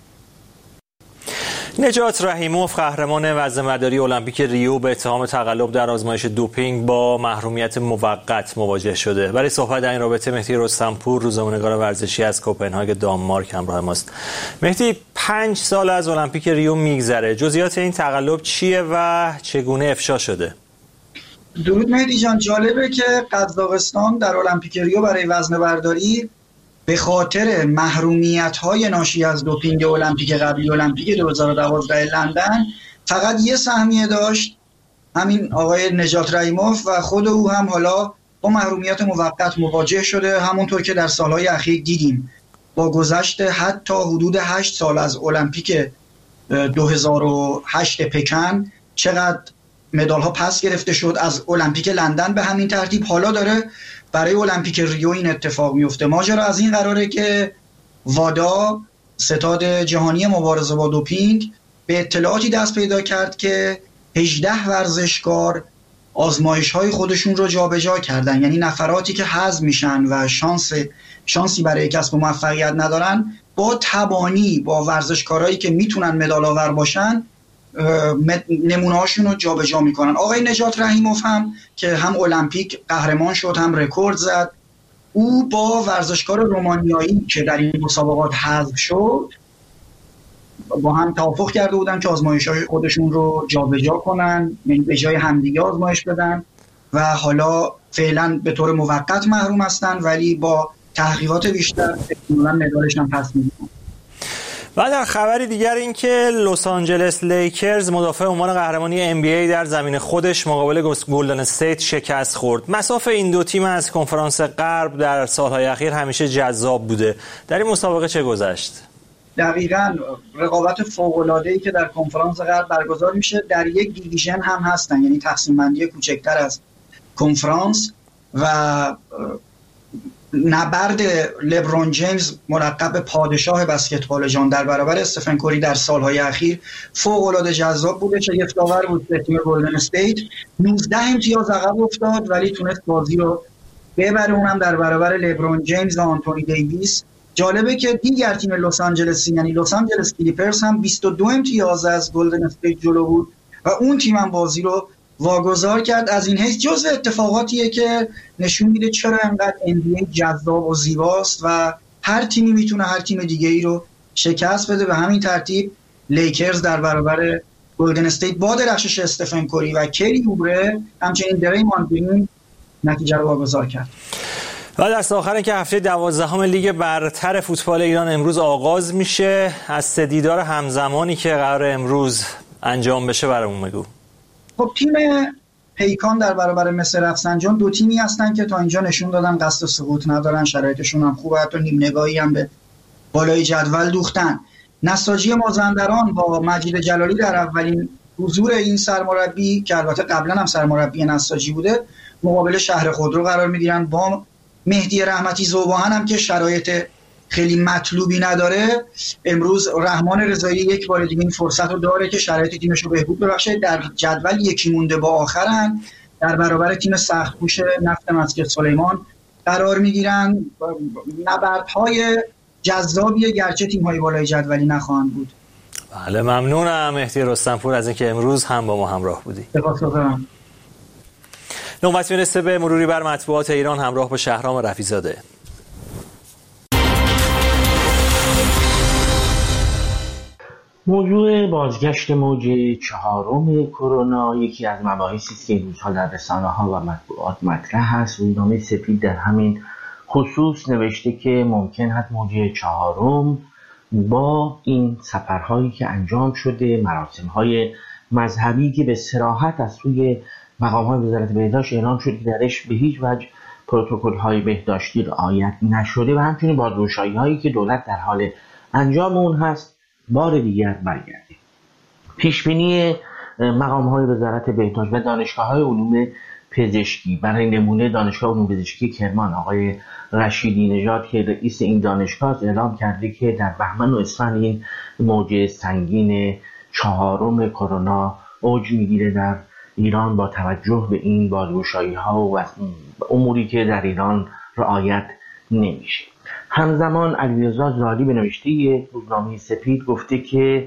نجات رحیموف قهرمان وزنه‌برداری المپیک ریو به اتهام تقلب در آزمایش دوپینگ با محرومیت موقت مواجه شده. برای صحبت در این رابطه مهدی رستمپور، روزنامه‌نگار ورزشی از کوپنهاگ دانمارک همراه ماست. مهدی، پنج سال از المپیک ریو میگذره، جزئیات این تقلب چیه و چگونه افشا شده؟ درود مهدی جان، جالبه که قزاقستان در المپیک ریو برای وزنه‌برداری به خاطر محرومیت‌های ناشی از دوپینگ المپیک قبلی المپیک دو هزار و دوازده لندن فقط یه سهمیه داشت، همین آقای نجات رحیموف، و خود او هم حالا با محرومیت موقت مواجه شده. همونطور که در سالهای اخیر دیدیم با گذشت حتی حدود هشت سال از المپیک دو هزار و هشت پکن چقدر مدال ها پس گرفته شد. از المپیک لندن به همین ترتیب حالا داره برای المپیک ریو این اتفاق میفته. ماجرا از این قراره که وادا، ستاد جهانی مبارزه با دوپینگ، به اطلاعاتی دست پیدا کرد که هجده ورزشکار آزمایش های خودشون رو جابجا کردن، یعنی نفراتی که حذف میشن و شانس شانسی برای کسب موفقیت ندارن با تبانی با ورزشکارایی که میتونن مدال آور باشن نمونه هاشون رو جابجا میکنن. آقای نجات رحیموف هم که هم المپیک قهرمان شد هم رکورد زد، او با ورزشکار رومانیایی که در این مسابقات حذف شد با هم توافق کرده بودن که آزمایش‌های خودشون رو جابجا کنن، یعنی به جای همدیگه آزمایش بدن و حالا فعلا به طور موقت محروم هستن ولی با تحقیقات بیشتر احتمالاً مدالش هم پس می‌گیرن. و در خبری دیگر این که لس آنجلس لیکرز مدافع عنوان قهرمانی ام بی ای در زمین خودش مقابل گلدن استیت شکست خورد. مساف این دو تیم از کنفرانس غرب در سالهای اخیر همیشه جذاب بوده. در این مسابقه چه گذشت؟ دقیقاً رقابت فوق‌العاده‌ای که در کنفرانس غرب برگزار میشه در یک دیویژن هم هستن، یعنی تقسیم بندی کوچکتر از کنفرانس، و نبرد لبرون جیمز ملقب پادشاه بسکتبال جهان در برابر استفن کوری در سالهای اخیر فوق‌العاده جذاب بوده. شگفت‌آور بود به تیم گلدن استیت، نوزده امتیاز عقب افتاد ولی تونست بازی رو ببره، اونم در برابر لبرون جیمز و آنتونی دیویس. جالبه که دیگر تیم لس آنجلس یعنی لس آنجلس کلیپرز هم بیست و دو امتیاز از گلدن استیت جلو بود و اون تیم هم بازی رو واگذار کرد. از این حیث جزو اتفاقاتیه که نشون میده چرا انقدر ان بی ای جذاب و زیباست و هر تیمی میتونه هر تیم دیگه ای رو شکست بده. به همین ترتیب لیکرز در برابر گلدن استیت با درخشش استفن کوری و کری اوبره همچنین دریماند گرین نتیجه رو واگذار کرد. و دست آخر که هفته دوازدهم لیگ برتر فوتبال ایران امروز آغاز میشه. از سه دیدار همزمانی که قرار امروز انجام بشه برامون بگو. خب تیم پیکان در برابر مصر رفسنجان دو تیمی هستن که تا اینجا نشون دادن قصد سقوط ندارن، شرایطشون هم خوبه، حتی نیم نگاهی هم به بالای جدول دوختن. نساجی مازندران با مجید جلالی در اولین حضور این سرمربی که البته قبلا هم سرمربی نساجی بوده مقابل شهر خودرو قرار میگیرن با مهدی رحمتی ذوباهن هم که شرایط خیلی مطلوبی نداره. امروز رحمان رضایی یک بار دیگه این فرصت رو داره که شرایط تیمش رو بهبود ببخشه. در جدول یکی مونده با آخرن، در برابر تیم سخت‌کوش نفت مسجد سلیمان قرار میگیرن. نبردهای جذابیه گرچه تیم‌های بالای جدولی نخواهند بود. بله ممنونم مهدی رستمپور از اینکه امروز هم با ما همراه بودی. سپاسگزارم. نوبت میرسه به مروری بر مطبوعات ایران همراه با شهرام رفیزاده. موضوع بازگشت موج چهارم کرونا یکی از مباحثی است که این روزها در رسانه‌ها و مطبوعات مطرح است. روزنامه سپید در همین خصوص نوشته که ممکن است موج چهارم با این سفرهایی که انجام شده، مراسم‌های مذهبی که به صراحت از سوی مقام‌های وزارت بهداشت اعلام شده که درش به هیچ وجه پروتکل‌های بهداشتی رعایت نشده و همچنین بازگشایی‌هایی که دولت در حال انجام اون هست بار دیگر برگرده. پیشبینی مقام‌های وزارت بهداشت و دانشگاه‌های علوم پزشکی، برای نمونه دانشگاه علوم پزشکی کرمان آقای رشیدی نژاد که رئیس این دانشگاه اعلام کرده که در بهمن و اسفند این موج سنگین چهارم کرونا اوج میگیره در ایران با توجه به این بازگشایی‌ها و اموری که در ایران رعایت نمیشه. همزمان علیرضا زالی به نوشته روزنامه سپید گفته که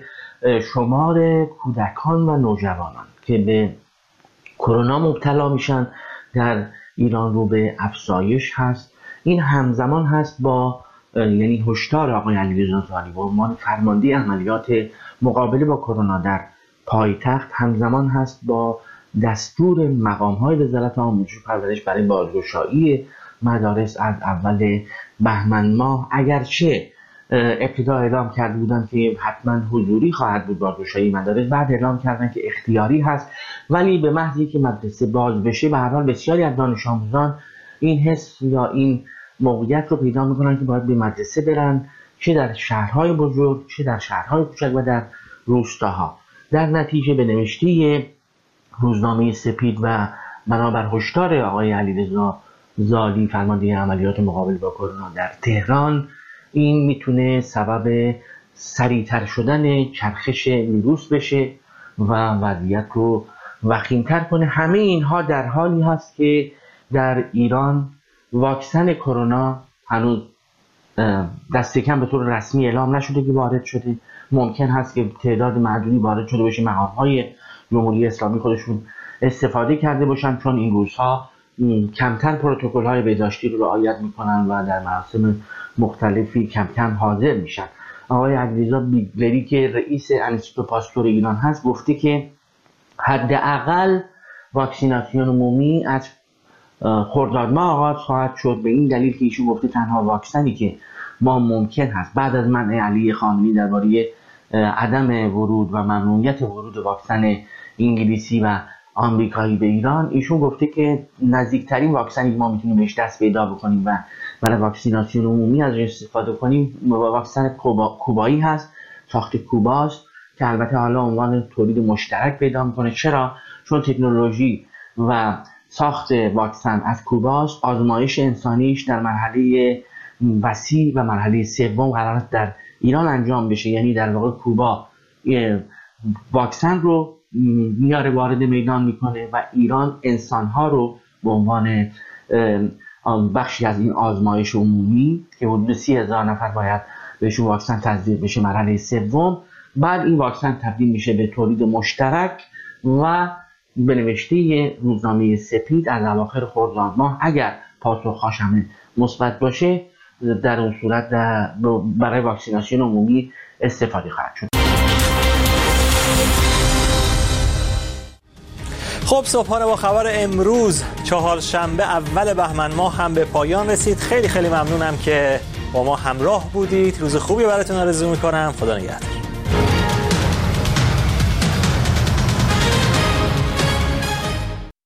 شمار کودکان و نوجوانان که به کرونا مبتلا میشن در ایران رو به افزایش هست. این همزمان هست با یعنی هشدار آقای علیرضا زالی به عنوان فرمانده عملیات مقابله با کرونا در پایتخت همزمان هست با دستور مقام‌های وزارت آموزش و پرورش برای بازگشایی مدارس از اول بهمن ماه. اگرچه ابتدا اعلام کرده بودن که حتما حضوری خواهد بود بازگشایی مدارس، بعد اعلام کردن که اختیاری هست، ولی به محضی که مدرسه باز بشه به هر حال بسیاری از دانش آموزان این حس یا این موقعیت رو پیدا میکنن که باید به مدرسه برن، چه در شهرهای بزرگ چه در شهرهای کوچک و در روستاها. در نتیجه به نوشته روزنامه سپید و بنابر هشدار آقای علیرضا زالی فرمانده عملیات مقابله با کرونا در تهران، این میتونه سبب سریعتر شدن چرخش ویروس بشه و وضعیت رو وخیم‌تر کنه. همه اینها در حالی هست که در ایران واکسن کرونا هنوز دست کم به طور رسمی اعلام نشده که وارد شده. ممکن هست که تعداد معدودی وارد شده باشه، مقام‌های جمهوری اسلامی خودشون استفاده کرده باشن، چون این روزها کمتر پروتکل‌های بهداشتی رو رعایت میکنن و در مراسم مختلفی کم کم حاضر میشن. آقای علیرضا بیگلری که رئیس انستیتو پاستور ایران هست گفته که حداقل واکسیناسیون عمومی از خرداد ماه آغاز خواهد شد، به این دلیل که ایشون گفته تنها واکسنی که ما ممکن هست بعد از منع علی خامنه‌ای درباره عدم ورود و ممنوعیت ورود واکسن انگلیسی و آمریکایی به ایران، ایشون گفته که نزدیکترین واکسنی که ما میتونیم بهش دست پیدا بکنیم و برای واکسیناسیون عمومی از استفاده کنیم واکسن کوبا، کوبایی هست، ساخت کوباست که البته حالا عنوان تولید مشترک پیدا میکنه. چرا؟ چون تکنولوژی و ساخت واکسن از کوباست. آزمایش انسانیش در مرحله وسیع و مرحله سوم قرار است در ایران انجام بشه، یعنی در واقع کوبا واکسن رو میاره وارد میدان میکنه و ایران انسانها رو به عنوان بخشی از این آزمایش عمومی که حدود سی هزار نفر باید بهشون واکسن تزریق بشه مرحله سوم، بعد این واکسن تبدیل میشه به تولید مشترک و به نوشته روزنامه سپید از اواخر خرداد ماه اگر پاسخهاش همه مثبت باشه در اون صورت برای واکسیناسیون عمومی استفاده خواهد شد. خب صبحانه با خبر امروز چهارشنبه اول بهمن ماه هم به پایان رسید. خیلی خیلی ممنونم که با ما همراه بودید. روز خوبی براتون آرزو میکنم. خدا نگهدار.